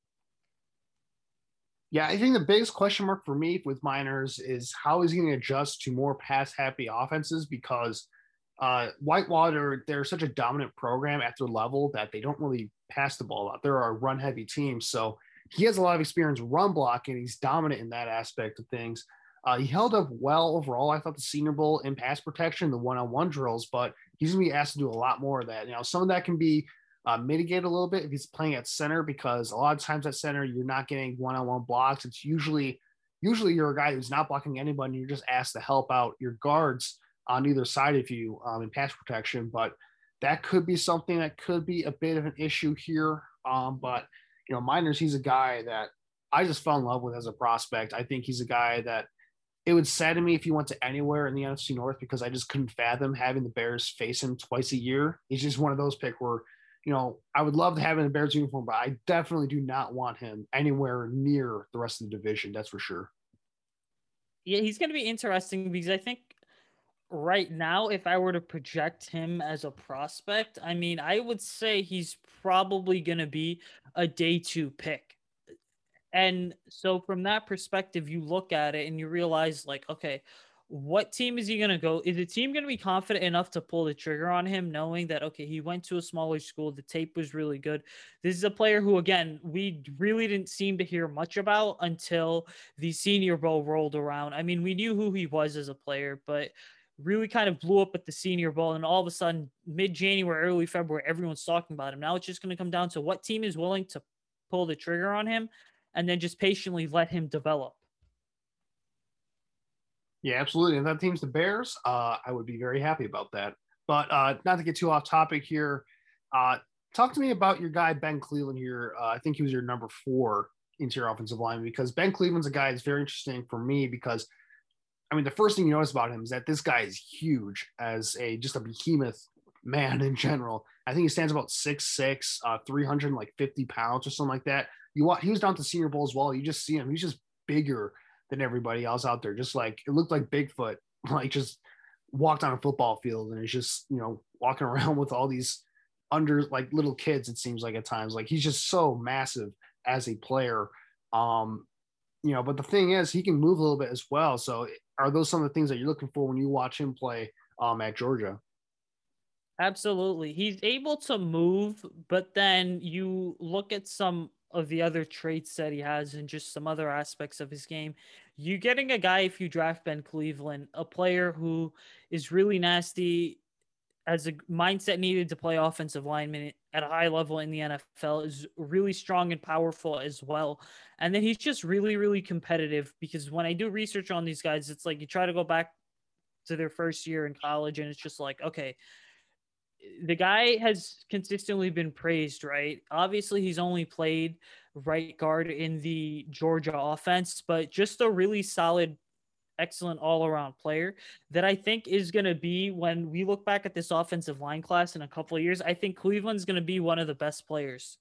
Yeah, I think the biggest question mark for me with Miners is how is he going to adjust to more pass-happy offenses, because uh, Whitewater, they're such a dominant program at their level that they don't really pass the ball out. They're a run-heavy team, so he has a lot of experience run blocking. He's dominant in that aspect of things. Uh, he held up well overall, I thought, the Senior Bowl in pass protection, the one-on-one drills, but he's going to be asked to do a lot more of that. You know, some of that can be Uh, mitigate a little bit if he's playing at center, because a lot of times at center, you're not getting one-on-one blocks. It's usually, usually you're a guy who's not blocking anybody. And you're just asked to help out your guards on either side of you um, in pass protection. But that could be something that could be a bit of an issue here. Um, but, you know, Miners, he's a guy that I just fell in love with as a prospect. I think he's a guy that it would sadden me if he went to anywhere in the N F C North because I just couldn't fathom having the Bears face him twice a year. He's just one of those pick where, you know, I would love to have him in a Bears uniform, but I definitely do not want him anywhere near the rest of the division. That's for sure. Yeah, he's going to be interesting because I think right now, if I were to project him as a prospect, I mean, I would say he's probably going to be a day two pick. And so from that perspective, you look at it and you realize, like, okay, what team is he going to go? Is the team going to be confident enough to pull the trigger on him, knowing that, okay, he went to a smaller school, the tape was really good. This is a player who, again, we really didn't seem to hear much about until the Senior Bowl rolled around. I mean, we knew who he was as a player, but really kind of blew up at the Senior Bowl. And all of a sudden, mid-January, early February, everyone's talking about him. Now it's just going to come down to what team is willing to pull the trigger on him and then just patiently let him develop. Yeah, absolutely. And that team's the Bears. Uh, I would be very happy about that. But uh, not to get too off topic here, uh, talk to me about your guy, Ben Cleveland here. Uh, I think he was your number four interior offensive lineman because Ben Cleveland's a guy that's very interesting for me because, I mean, the first thing you notice about him is that this guy is huge as a just a behemoth man in general. I think he stands about six six, uh, three hundred fifty pounds or something like that. You want, he was down to Senior Bowl as well. You just see him. He's just bigger than everybody else out there. Just like, it looked like Bigfoot, like just walked on a football field and he's just, you know, walking around with all these under like little kids. It seems like at times, like he's just so massive as a player. Um, you know, but the thing is he can move a little bit as well. So are those some of the things that you're looking for when you watch him play um, at Georgia? Absolutely. He's able to move, but then you look at some of the other traits that he has and just some other aspects of his game. You're getting a guy, if you draft Ben Cleveland, a player who is really nasty, has a mindset needed to play offensive lineman at a high level in the N F L, is really strong and powerful as well. And then he's just really, really competitive because when I do research on these guys, it's like you try to go back to their first year in college and it's just like, okay, the guy has consistently been praised, right? Obviously, he's only played right guard in the Georgia offense, but just a really solid, excellent all-around player that I think is going to be, when we look back at this offensive line class in a couple of years, I think Cleveland's going to be one of the best players.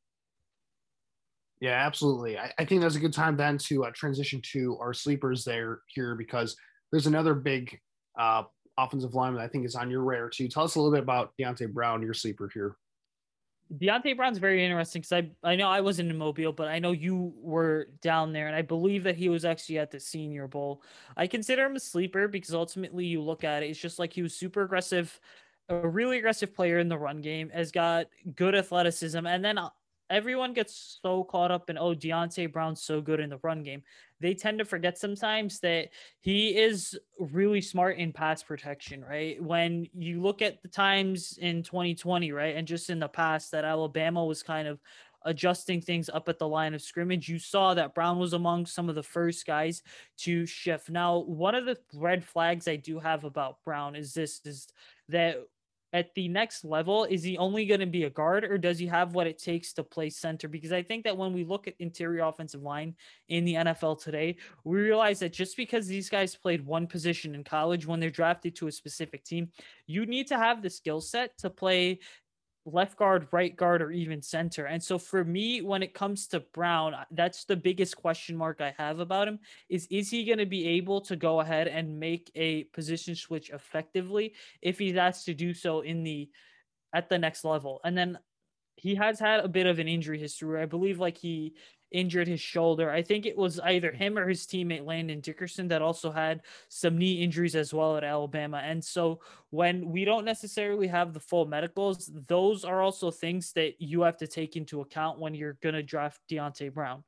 Yeah, absolutely. I, I think that's a good time then to uh, transition to our sleepers there here because there's another big uh, offensive lineman I think is on your radar too. Tell us a little bit about Deonte Brown, your sleeper here. Deonte Brown's very interesting because I, I know I wasn't in Mobile, but I know you were down there, and I believe that he was actually at the Senior Bowl. I consider him a sleeper because ultimately you look at it, it's just like he was super aggressive, a really aggressive player in the run game, has got good athleticism, and then everyone gets so caught up in, oh, Deonte Brown's so good in the run game. They tend to forget sometimes that he is really smart in pass protection, right? When you look at the times in twenty twenty, right, and just in the past that Alabama was kind of adjusting things up at the line of scrimmage, you saw that Brown was among some of the first guys to shift. Now, one of the red flags I do have about Brown is this, is that at the next level, is he only going to be a guard or does he have what it takes to play center? Because I think that when we look at interior offensive line in the N F L today, we realize that just because these guys played one position in college, when they're drafted to a specific team, you need to have the skill set to play left guard, right guard, or even center. And so for me, when it comes to Brown, that's the biggest question mark I have about him is, is he going to be able to go ahead and make a position switch effectively if he's asked to do so in the, at the next level? And then he has had a bit of an injury history. I believe like he injured his shoulder. I think it was either him or his teammate Landon Dickerson that also had some knee injuries as well at Alabama. And so when we don't necessarily have the full medicals, those are also things that you have to take into account when you're going to draft Deonte Brown.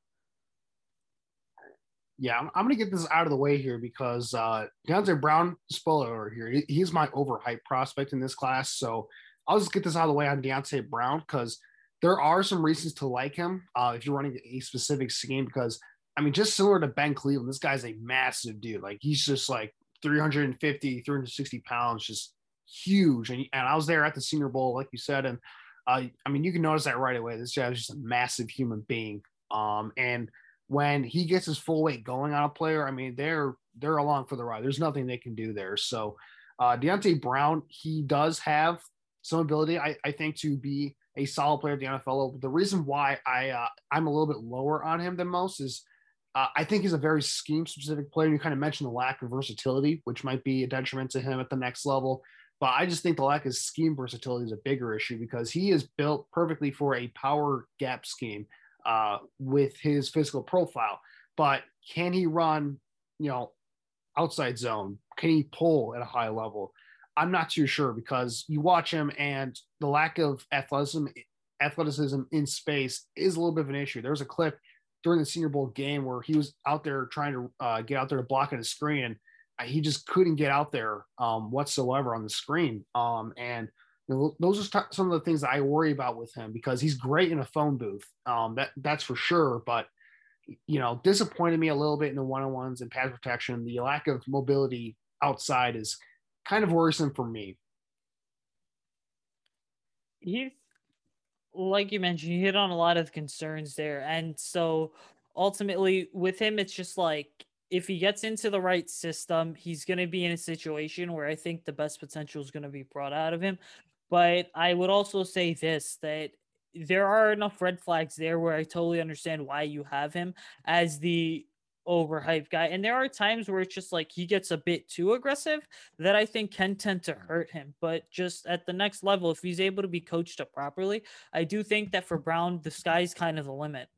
Yeah, I'm, I'm going to get this out of the way here because uh, Deonte Brown, spoiler here, he, he's my overhyped prospect in this class. So I'll just get this out of the way on Deonte Brown because there are some reasons to like him uh, if you're running a specific scheme because, I mean, just similar to Ben Cleveland, this guy's a massive dude. Like, he's just like three fifty, three sixty pounds, just huge. And, and I was there at the Senior Bowl, like you said, and uh, I mean, you can notice that right away. This guy is just a massive human being. Um, and when he gets his full weight going on a player, I mean, they're they're along for the ride. There's nothing they can do there. So uh, Deonte Brown, he does have some ability, I, I think, to be a solid player at the N F L. The reason why I uh, I'm a little bit lower on him than most is uh, I think he's a very scheme specific player. You kind of mentioned the lack of versatility, which might be a detriment to him at the next level. But I just think the lack of scheme versatility is a bigger issue because he is built perfectly for a power gap scheme uh, with his physical profile. But can he run, you know, outside zone? Can he pull at a high level? I'm not too sure because you watch him and the lack of athleticism, athleticism in space is a little bit of an issue. There was a clip during the Senior Bowl game where he was out there trying to uh, get out there to block at a screen, and he just couldn't get out there um, whatsoever on the screen. Um, and you know, those are t- some of the things that I worry about with him because he's great in a phone booth. Um, that that's for sure. But, you know, disappointed me a little bit in the one-on-ones and pass protection. The lack of mobility outside is kind of worrisome for me. He's, like you mentioned, you hit on a lot of concerns there. And so ultimately with him, it's just like, if he gets into the right system, he's going to be in a situation where I think the best potential is going to be brought out of him. But I would also say this, that there are enough red flags there where I totally understand why you have him as the overhyped guy. And there are times where it's just like he gets a bit too aggressive that I think can tend to hurt him. But just at the next level, if he's able to be coached up properly, I do think that for Brown, the sky's kind of the limit.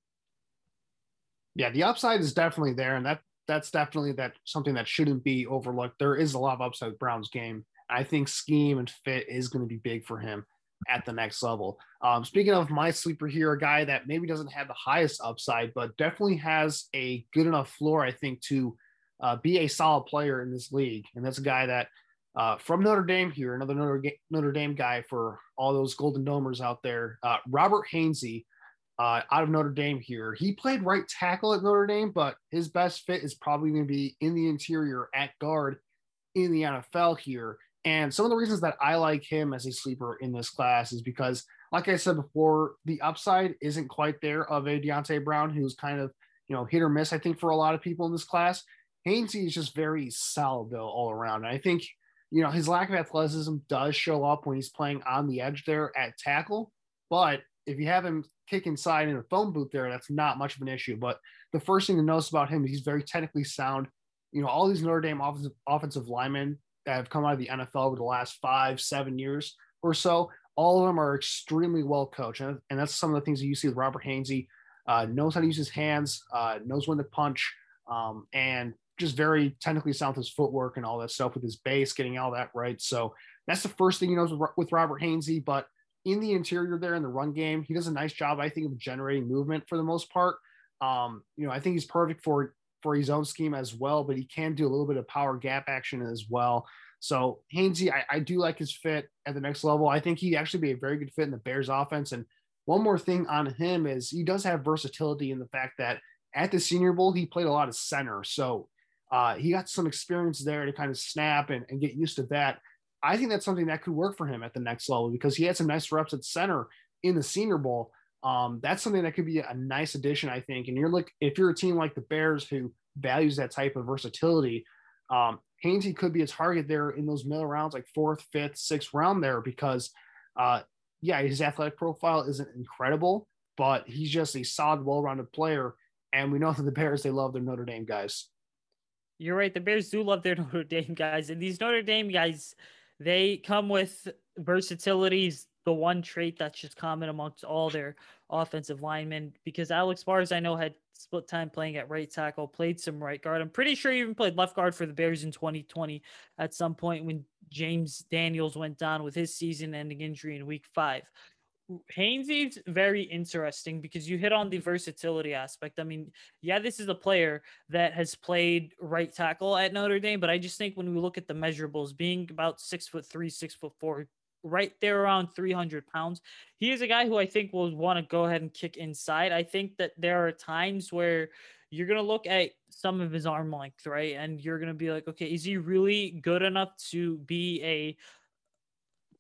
Yeah, the upside is definitely there, and that that's definitely that something that shouldn't be overlooked. There is a lot of upside with Brown's game. I think scheme and fit is going to be big for him at the next level. Um, speaking of my sleeper here, a guy that maybe doesn't have the highest upside, but definitely has a good enough floor, I think, to uh, be a solid player in this league. And that's a guy that uh, from Notre Dame here, another Notre, Notre Dame guy for all those Golden Domers out there, uh, Robert Hainsey. Uh, out of Notre Dame here. He played right tackle at Notre Dame, but his best fit is probably going to be in the interior at guard in the N F L here. And some of the reasons that I like him as a sleeper in this class is because, like I said before, the upside isn't quite there of a Deonte Brown, who's kind of, you know, hit or miss, I think, for a lot of people in this class. Hainsey is just very solid, though, all around. And I think, you know, his lack of athleticism does show up when he's playing on the edge there at tackle, but if you have him kick inside in a phone booth there, that's not much of an issue. But the first thing to notice about him is he's very technically sound. You know, all these Notre Dame offensive, offensive linemen that have come out of the N F L over the last five, seven years or so, all of them are extremely well coached. And, and that's some of the things that you see with Robert Hainsey. Uh, knows how to use his hands, uh, knows when to punch, um, and just very technically sound with his footwork and all that stuff with his base, getting all that right. So that's the first thing he knows with, with Robert Hainsey. But in the interior there in the run game, he does a nice job, I think, of generating movement for the most part. Um, you know, I think he's perfect for, for his own scheme as well, but he can do a little bit of power gap action as well. So Hainsey, I, I do like his fit at the next level. I think he'd actually be a very good fit in the Bears offense. And one more thing on him is he does have versatility in the fact that at the Senior Bowl, he played a lot of center. So uh, he got some experience there to kind of snap and, and get used to that. I think that's something that could work for him at the next level because he had some nice reps at center in the Senior Bowl. Um, that's something that could be a nice addition, I think. And you're like, if you're a team like the Bears who values that type of versatility, um, Hainsey could be a target there in those middle rounds, like fourth, fifth, sixth round there, because uh, yeah, his athletic profile isn't incredible, but he's just a solid, well-rounded player. And we know that the Bears, they love their Notre Dame guys. You're right. The Bears do love their Notre Dame guys. And these Notre Dame guys, they come with versatility, the one trait that's just common amongst all their offensive linemen, because Alex Bars, I know, had split time playing at right tackle, played some right guard. I'm pretty sure he even played left guard for the Bears in twenty twenty at some point when James Daniels went down with his season-ending injury in week five. Hainsey's very interesting because you hit on the versatility aspect. I mean, yeah, this is a player that has played right tackle at Notre Dame, but I just think when we look at the measurables, being about six foot three, six foot four, right there around three hundred pounds, he is a guy who I think will want to go ahead and kick inside. I think that there are times where you're going to look at some of his arm length, right? And you're going to be like, okay, is he really good enough to be a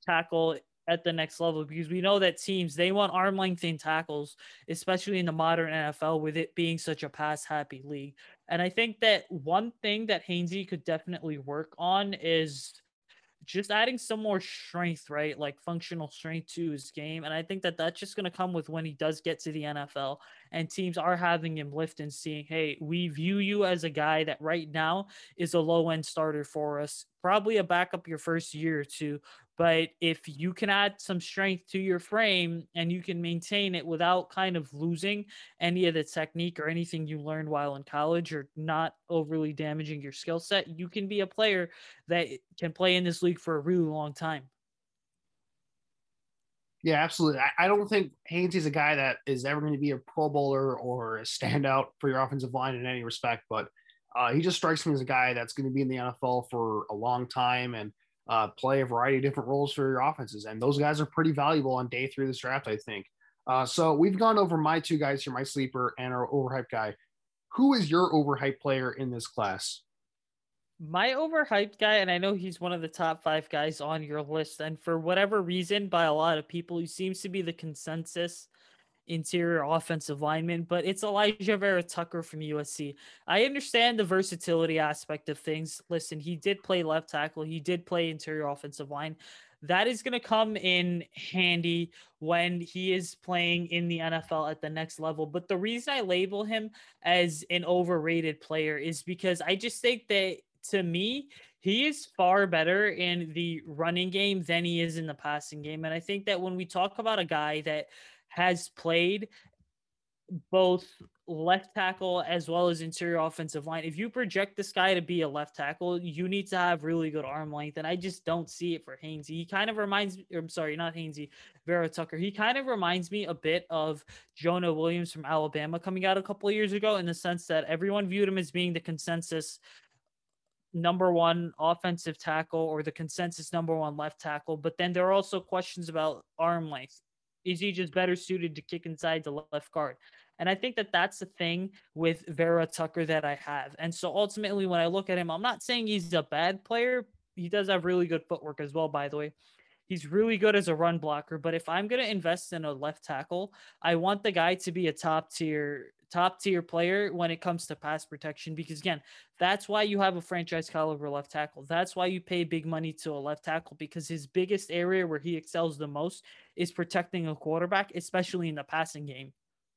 tackle at the next level, because we know that teams, they want arm length in tackles, especially in the modern N F L with it being such a pass happy league. And I think that one thing that Hainsey could definitely work on is just adding some more strength, right? Like functional strength to his game. And I think that that's just going to come with when he does get to the N F L and teams are having him lift and seeing, hey, we view you as a guy that right now is a low end starter for us, probably a backup your first year or two. But if you can add some strength to your frame and you can maintain it without kind of losing any of the technique or anything you learned while in college, or not overly damaging your skill set, you can be a player that can play in this league for a really long time. Yeah, absolutely. I, I don't think Hainsey's a guy that is ever going to be a Pro Bowler or a standout for your offensive line in any respect, but uh, he just strikes me as a guy that's going to be in the N F L for a long time and uh, play a variety of different roles for your offenses. And those guys are pretty valuable on day three of this draft, I think. Uh, so we've gone over my two guys here, my sleeper and our overhyped guy. Who is your overhyped player in this class? My overhyped guy, and I know he's one of the top five guys on your list, and for whatever reason, by a lot of people, he seems to be the consensus interior offensive lineman, but it's Elijah Vera Tucker from U S C. I understand the versatility aspect of things. Listen, he did play left tackle. He did play interior offensive line. That is going to come in handy when he is playing in the N F L at the next level. But the reason I label him as an overrated player is because I just think that, to me, he is far better in the running game than he is in the passing game. And I think that when we talk about a guy that has played both left tackle as well as interior offensive line, if you project this guy to be a left tackle, you need to have really good arm length. And I just don't see it for Hainsey. He kind of reminds me, I'm sorry, not Hainsey, Vera Tucker. He kind of reminds me a bit of Jonah Williams from Alabama coming out a couple of years ago, in the sense that everyone viewed him as being the consensus number one offensive tackle or the consensus number one left tackle. But then there are also questions about arm length. Is he just better suited to kick inside the left guard? And I think that that's the thing with Vera Tucker that I have. And so ultimately, when I look at him, I'm not saying he's a bad player. He does have really good footwork as well, by the way. He's really good as a run blocker. But if I'm going to invest in a left tackle, I want the guy to be a top tier top tier player when it comes to pass protection, because again, that's why you have a franchise caliber left tackle. That's why you pay big money to a left tackle, because his biggest area where he excels the most is protecting a quarterback, especially in the passing game.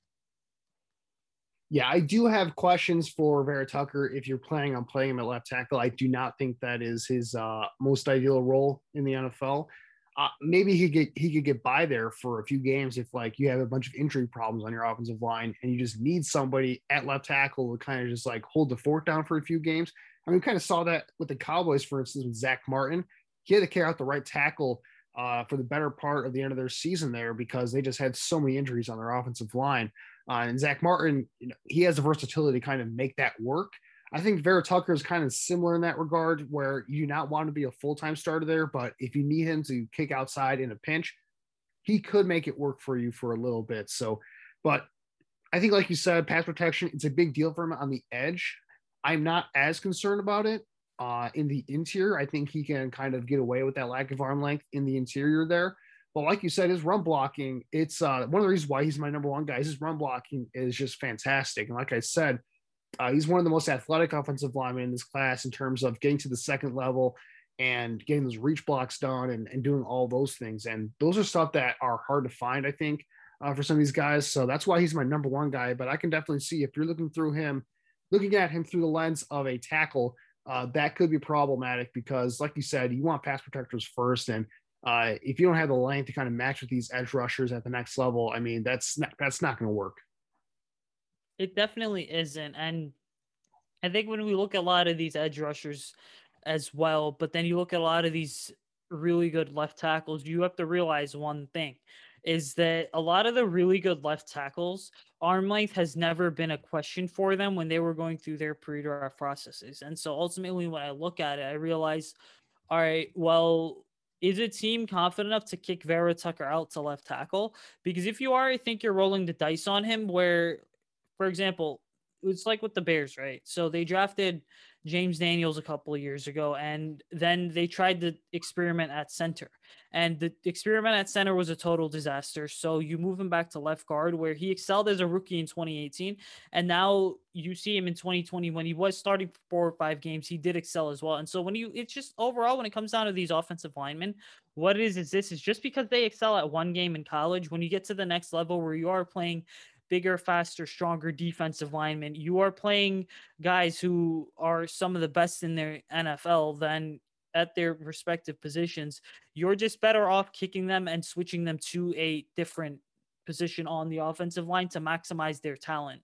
Yeah, I do have questions for Vera Tucker if you're planning on playing him at left tackle. I do not think that is his uh, most ideal role in the N F L. Uh, maybe he could he could get by there for a few games if, like, you have a bunch of injury problems on your offensive line and you just need somebody at left tackle to kind of just like hold the fort down for a few games. I mean, we kind of saw that with the Cowboys, for instance, with Zach Martin. He had to carry out the right tackle uh, for the better part of the end of their season there because they just had so many injuries on their offensive line. Uh, and Zach Martin, you know, he has the versatility to kind of make that work. I think Vera Tucker is kind of similar in that regard, where you do not want to be a full-time starter there, but if you need him to kick outside in a pinch, he could make it work for you for a little bit. So, but I think, like you said, pass protection, it's a big deal for him on the edge. I'm not as concerned about it uh, in the interior. I think he can kind of get away with that lack of arm length in the interior there. But like you said, his run blocking, it's uh, one of the reasons why he's my number one guy. His run blocking is just fantastic. And like I said, Uh, he's one of the most athletic offensive linemen in this class in terms of getting to the second level and getting those reach blocks done and, and doing all those things. And those are stuff that are hard to find, I think, uh, for some of these guys. So that's why he's my number one guy. But I can definitely see if you're looking through him, looking at him through the lens of a tackle, uh, that could be problematic because, like you said, you want pass protectors first. And uh, if you don't have the length to kind of match with these edge rushers at the next level, I mean, that's not, that's not going to work. It definitely isn't. And I think when we look at a lot of these edge rushers as well, but then you look at a lot of these really good left tackles, you have to realize one thing is that a lot of the really good left tackles, arm length has never been a question for them when they were going through their pre-draft processes. And so ultimately when I look at it, I realize, all right, well, is a team confident enough to kick Vera Tucker out to left tackle? Because if you are, I think you're rolling the dice on him where, for example, it's like with the Bears, right? So they drafted James Daniels a couple of years ago, and then they tried to experiment at center. And the experiment at center was a total disaster. So you move him back to left guard, where he excelled as a rookie in twenty eighteen. And now you see him in twenty twenty when he was starting for four or five games. He did excel as well. And so when you, it's just overall, when it comes down to these offensive linemen, what it is is this is just because they excel at one game in college, when you get to the next level where you are playing bigger, faster, stronger defensive linemen, you are playing guys who are some of the best in their N F L, then at their respective positions, you're just better off kicking them and switching them to a different position on the offensive line to maximize their talent.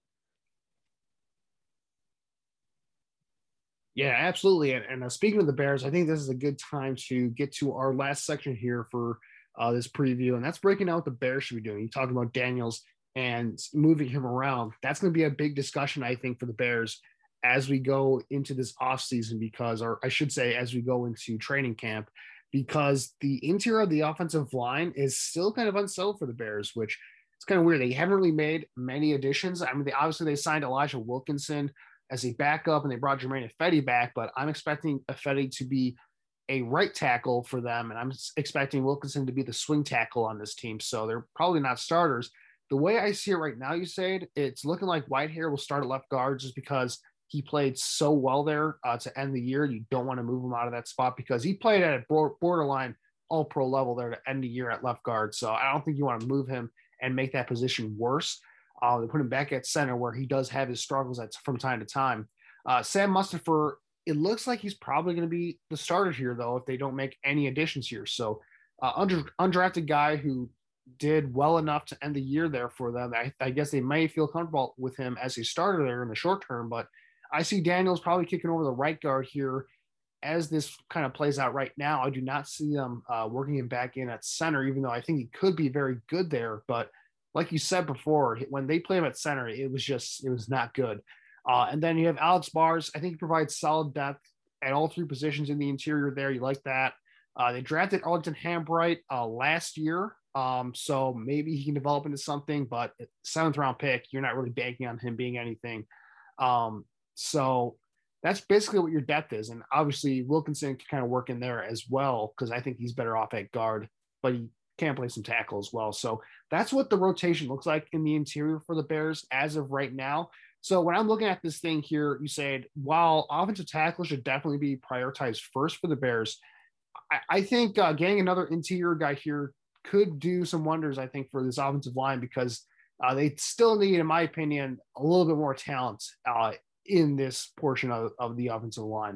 Yeah, absolutely. And, and uh, speaking of the Bears, I think this is a good time to get to our last section here for uh, this preview, and that's breaking out what the Bears should be doing. You talked about Daniels and moving him around. That's going to be a big discussion, I think, for the Bears as we go into this offseason, because, or I should say, as we go into training camp, because the interior of the offensive line is still kind of unsettled for the Bears, which it's kind of weird. They haven't really made many additions. I mean, they obviously they signed Elijah Wilkinson as a backup, and they brought Germain Ifedi back, but I'm expecting Ifedi to be a right tackle for them, and I'm expecting Wilkinson to be the swing tackle on this team. So they're probably not starters. The way I see it right now, you said, it's looking like Whitehair will start at left guard just because he played so well there uh, to end the year. You don't want to move him out of that spot because he played at a borderline all-pro level there to end the year at left guard. So I don't think you want to move him and make that position worse. Uh, they put him back at center where he does have his struggles at, from time to time. Uh, Sam Mustipher, it looks like he's probably going to be the starter here, though, if they don't make any additions here. So uh, under, undrafted guy who did well enough to end the year there for them. I, I guess they may feel comfortable with him as a starter there in the short term, but I see Daniels probably kicking over the right guard here as this kind of plays out right now. I do not see them uh, working him back in at center, even though I think he could be very good there. But like you said before, when they play him at center, it was just, it was not good. Uh, and then you have Alex Bars. I think he provides solid depth at all three positions in the interior there. You like that. Uh, they drafted Arlington Hambright uh, last year. Um, so maybe he can develop into something, but seventh round pick, you're not really banking on him being anything. Um, so that's basically what your depth is. And obviously Wilkinson can kind of work in there as well, because I think he's better off at guard, but he can play some tackle as well. So that's what the rotation looks like in the interior for the Bears as of right now. So when I'm looking at this thing here, you said, while offensive tackle should definitely be prioritized first for the Bears, I, I think uh, getting another interior guy here could do some wonders, I think, for this offensive line, because uh, they still need, in my opinion, a little bit more talent uh, in this portion of, of the offensive line.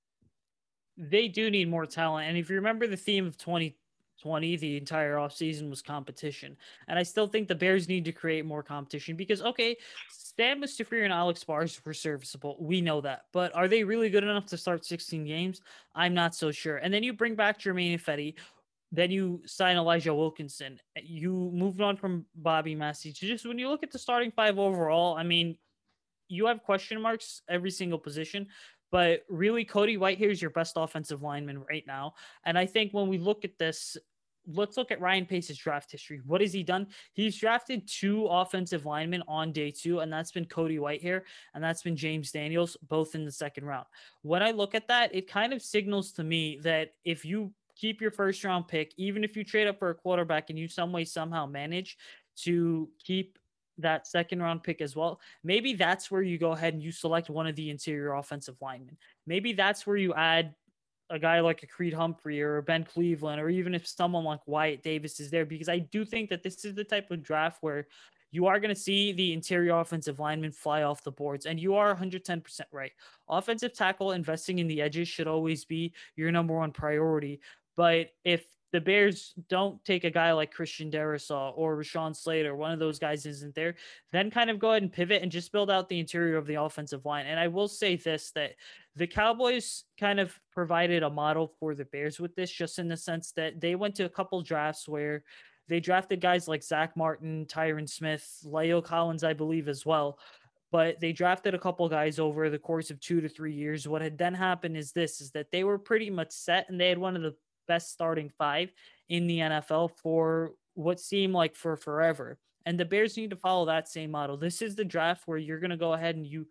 They do need more talent. And if you remember the theme of twenty twenty, the entire offseason was competition. And I still think the Bears need to create more competition because, okay, Sam Mustipher and Alex Bars were serviceable. We know that. But are they really good enough to start sixteen games? I'm not so sure. And then you bring back Germain Ifedi. Then you sign Elijah Wilkinson. You moved on from Bobby Massey. Just when you look at the starting five overall, I mean, you have question marks every single position, but really Cody Whitehair is your best offensive lineman right now. And I think when we look at this, let's look at Ryan Pace's draft history. What has he done? He's drafted two offensive linemen on day two, and that's been Cody Whitehair, and that's been James Daniels, both in the second round. When I look at that, it kind of signals to me that if you keep your first round pick, even if you trade up for a quarterback and you some way somehow manage to keep that second round pick as well, maybe that's where you go ahead and you select one of the interior offensive linemen. Maybe that's where you add a guy like a Creed Humphrey or a Ben Cleveland, or even if someone like Wyatt Davis is there, because I do think that this is the type of draft where you are going to see the interior offensive linemen fly off the boards. And you are one hundred ten percent right. Offensive tackle, investing in the edges should always be your number one priority. But if the Bears don't take a guy like Christian Darrisaw or Rashawn Slater, one of those guys isn't there, then kind of go ahead and pivot and just build out the interior of the offensive line. And I will say this, that the Cowboys kind of provided a model for the Bears with this, just in the sense that they went to a couple drafts where they drafted guys like Zach Martin, Tyron Smith, La'el Collins, I believe as well. But they drafted a couple guys over the course of two to three years. What had then happened is this, is that they were pretty much set, and they had one of the best starting five in the N F L for what seemed like for forever. And the Bears need to follow that same model. This is the draft where you're going to go ahead and you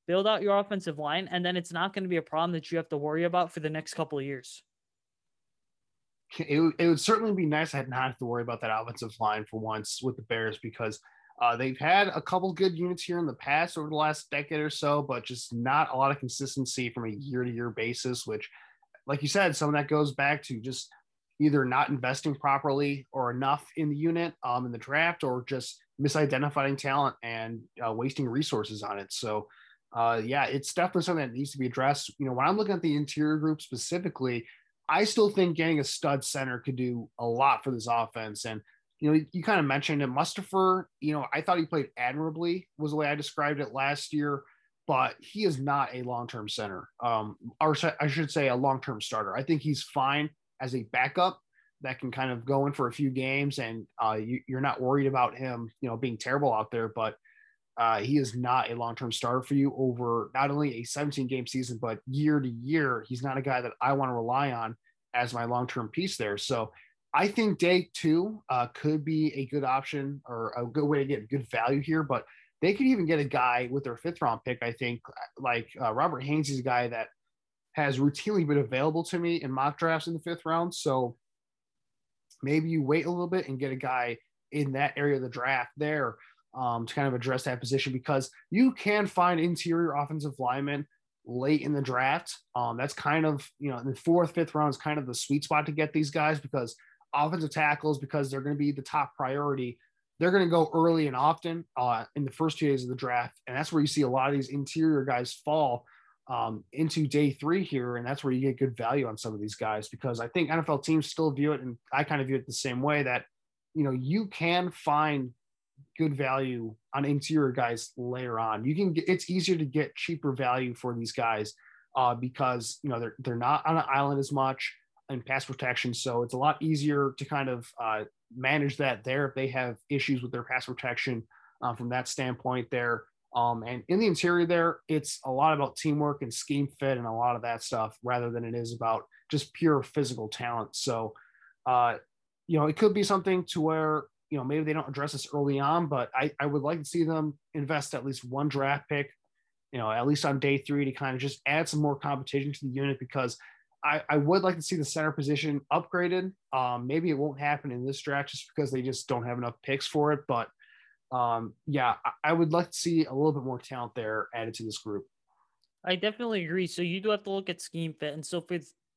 build out your offensive line, and then it's not going to be a problem that you have to worry about for the next couple of years. It, would- it would certainly be nice to not have to worry about that offensive line for once with the Bears, because uh, they've had a couple good units here in the past over the last decade or so, but just not a lot of consistency from a year-to-year basis, which, like you said, some of that goes back to just either not investing properly or enough in the unit um, in the draft, or just misidentifying talent and uh, wasting resources on it. So, uh, yeah, it's definitely something that needs to be addressed. You know, when I'm looking at the interior group specifically, I still think getting a stud center could do a lot for this offense. And, you know, you kind of mentioned it. Mustipher, you know, I thought he played admirably, was the way I described it last year, but he is not a long-term center. Um, or I should say a long-term starter. I think he's fine as a backup that can kind of go in for a few games, and uh, you, you're not worried about him, you know, being terrible out there, but uh, he is not a long-term starter for you over not only a seventeen game season, but year to year. He's not a guy that I want to rely on as my long-term piece there. So I think day two uh, could be a good option or a good way to get good value here, but they could even get a guy with their fifth round pick. I think like uh, Robert Haynes is a guy that has routinely been available to me in mock drafts in the fifth round. So maybe you wait a little bit and get a guy in that area of the draft there um, to kind of address that position, because you can find interior offensive linemen late in the draft. Um, that's kind of, you know, in the fourth, fifth round is kind of the sweet spot to get these guys, because offensive tackles, because they're going to be the top priority, they're going to go early and often uh, in the first two days of the draft. And that's where you see a lot of these interior guys fall um, into day three here. And that's where you get good value on some of these guys, because I think N F L teams still view it, and I kind of view it the same way, that, you know, you can find good value on interior guys later on. You can get, it's easier to get cheaper value for these guys uh, because, you know, they're, they're not on an island as much in pass protection. So it's a lot easier to kind of uh, manage that there if they have issues with their pass protection uh, from that standpoint there. Um, and in the interior there, it's a lot about teamwork and scheme fit and a lot of that stuff, rather than it is about just pure physical talent. So, uh, you know, it could be something to where, you know, maybe they don't address this early on, but I, I would like to see them invest at least one draft pick, you know, at least on day three, to kind of just add some more competition to the unit, because I, I would like to see the center position upgraded. Um, maybe it won't happen in this draft just because they just don't have enough picks for it. But um, yeah, I, I would like to see a little bit more talent there added to this group. I definitely agree. So you do have to look at scheme fit. And so for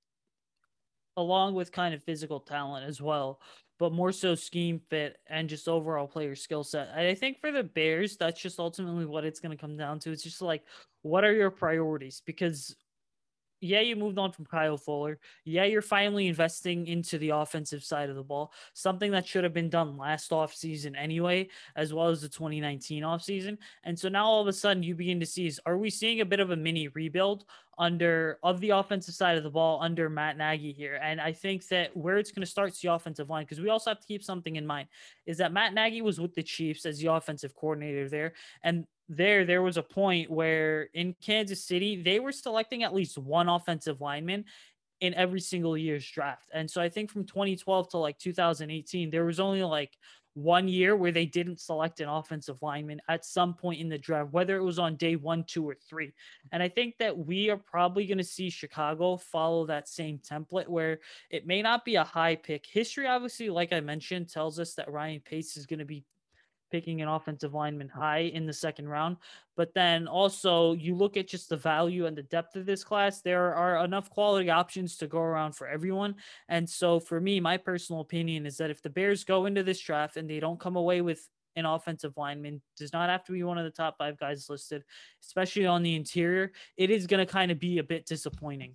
along with kind of physical talent as well, but more so scheme fit and just overall player skill set. I think for the Bears, that's just ultimately what it's going to come down to. It's just like, what are your priorities? Because yeah, you moved on from Kyle Fuller. Yeah, you're finally investing into the offensive side of the ball, something that should have been done last offseason anyway, as well as the twenty nineteen offseason. And so now all of a sudden you begin to see, is, are we seeing a bit of a mini rebuild under of the offensive side of the ball under Matt Nagy here? And I think that where it's going to start is the offensive line, because we also have to keep something in mind, is that Matt Nagy was with the Chiefs as the offensive coordinator there. And there, there was a point where in Kansas City, they were selecting at least one offensive lineman in every single year's draft. And so I think from twenty twelve to like two thousand eighteen, there was only like one year where they didn't select an offensive lineman at some point in the draft, whether it was on day one, two, or three. And I think that we are probably going to see Chicago follow that same template, where it may not be a high pick. History, obviously, like I mentioned, tells us that Ryan Pace is going to be picking an offensive lineman high in the second round. But then also you look at just the value and the depth of this class, there are enough quality options to go around for everyone. And so for me, my personal opinion is that if the Bears go into this draft and they don't come away with an offensive lineman, does not have to be one of the top five guys listed, especially on the interior, it is going to kind of be a bit disappointing.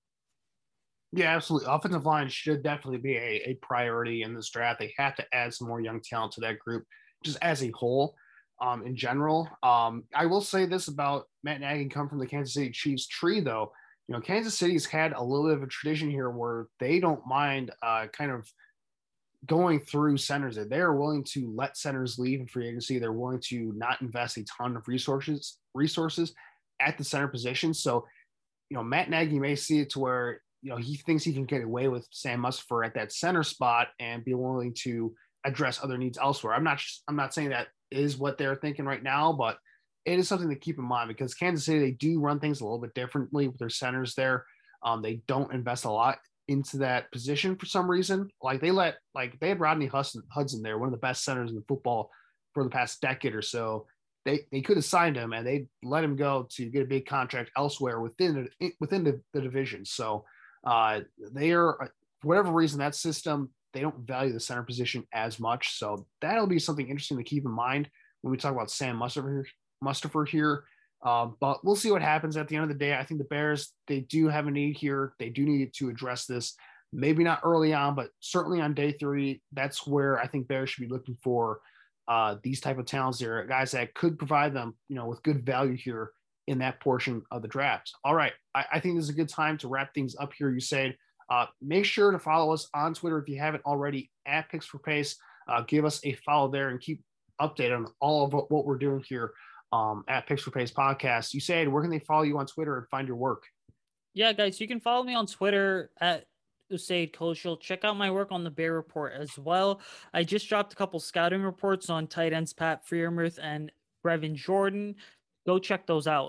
Yeah, absolutely. Offensive line should definitely be a, a priority in this draft. They have to add some more young talent to that group, just as a whole, um, in general. Um, I will say this about Matt Nagy come from the Kansas City Chiefs tree, though. You know, Kansas City's had a little bit of a tradition here where they don't mind uh, kind of going through centers. They're willing to let centers leave in free agency. They're willing to not invest a ton of resources resources at the center position. So, you know, Matt Nagy may see it to where, you know, he thinks he can get away with Sam Mustipher at that center spot and be willing to address other needs elsewhere. I'm not, I'm not saying that is what they're thinking right now, but it is something to keep in mind because Kansas City, they do run things a little bit differently with their centers there. Um, they don't invest a lot into that position for some reason. Like they let, like they had Rodney Hudson, Hudson there, one of the best centers in the football for the past decade or so. They they could have signed him and they let him go to get a big contract elsewhere within the, within the, the division. So uh, they are, for whatever reason, that system, they don't value the center position as much. So that'll be something interesting to keep in mind when we talk about Sam Mustipher, Mustipher here. Uh, but we'll see what happens at the end of the day. I think the Bears, they do have a need here. They do need to address this. Maybe not early on, but certainly on day three, that's where I think Bears should be looking for uh, these type of talents there, guys that could provide them, you know, with good value here in that portion of the draft. All right. I, I think this is a good time to wrap things up here. You said, uh, make sure to follow us on Twitter if you haven't already at Picks for Pace. Uh, give us a follow there and keep updated on all of what, what we're doing here um, at Picks for Pace podcast. You said, where can they follow you on Twitter and find your work? Yeah, guys, you can follow me on Twitter at Usaid Koshal. Check out my work on the Bear Report as well. I just dropped a couple scouting reports on tight ends Pat Freiermuth and Brevin Jordan. Go check those out.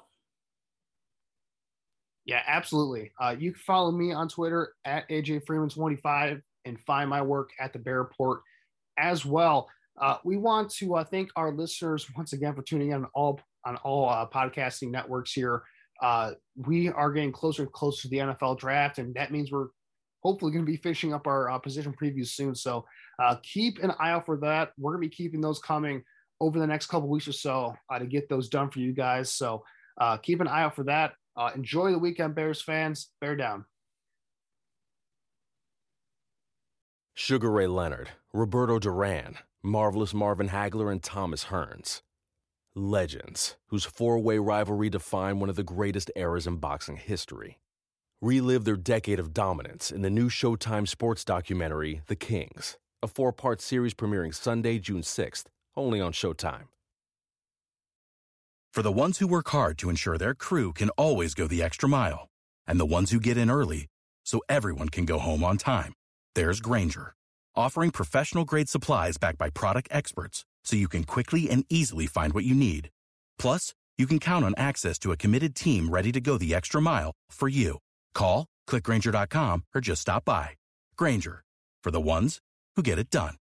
Yeah, absolutely. Uh, you can follow me on Twitter at A J Freeman twenty-five and find my work at the Bear Report as well. Uh, we want to uh, thank our listeners once again for tuning in on all on all uh, podcasting networks here. Uh, we are getting closer and closer to the N F L draft, and that means we're hopefully going to be finishing up our uh, position previews soon. So uh, keep an eye out for that. We're going to be keeping those coming over the next couple weeks or so uh, to get those done for you guys. So uh, keep an eye out for that. Uh, enjoy the weekend, Bears fans. Bear down. Sugar Ray Leonard, Roberto Duran, Marvelous Marvin Hagler, and Thomas Hearns. Legends, whose four-way rivalry defined one of the greatest eras in boxing history. Relive their decade of dominance in the new Showtime sports documentary, The Kings, a four-part series premiering Sunday, June sixth, only on Showtime. For the ones who work hard to ensure their crew can always go the extra mile, and the ones who get in early so everyone can go home on time, there's Grainger, offering professional-grade supplies backed by product experts so you can quickly and easily find what you need. Plus, you can count on access to a committed team ready to go the extra mile for you. Call, click Grainger dot com, or just stop by. Grainger, for the ones who get it done.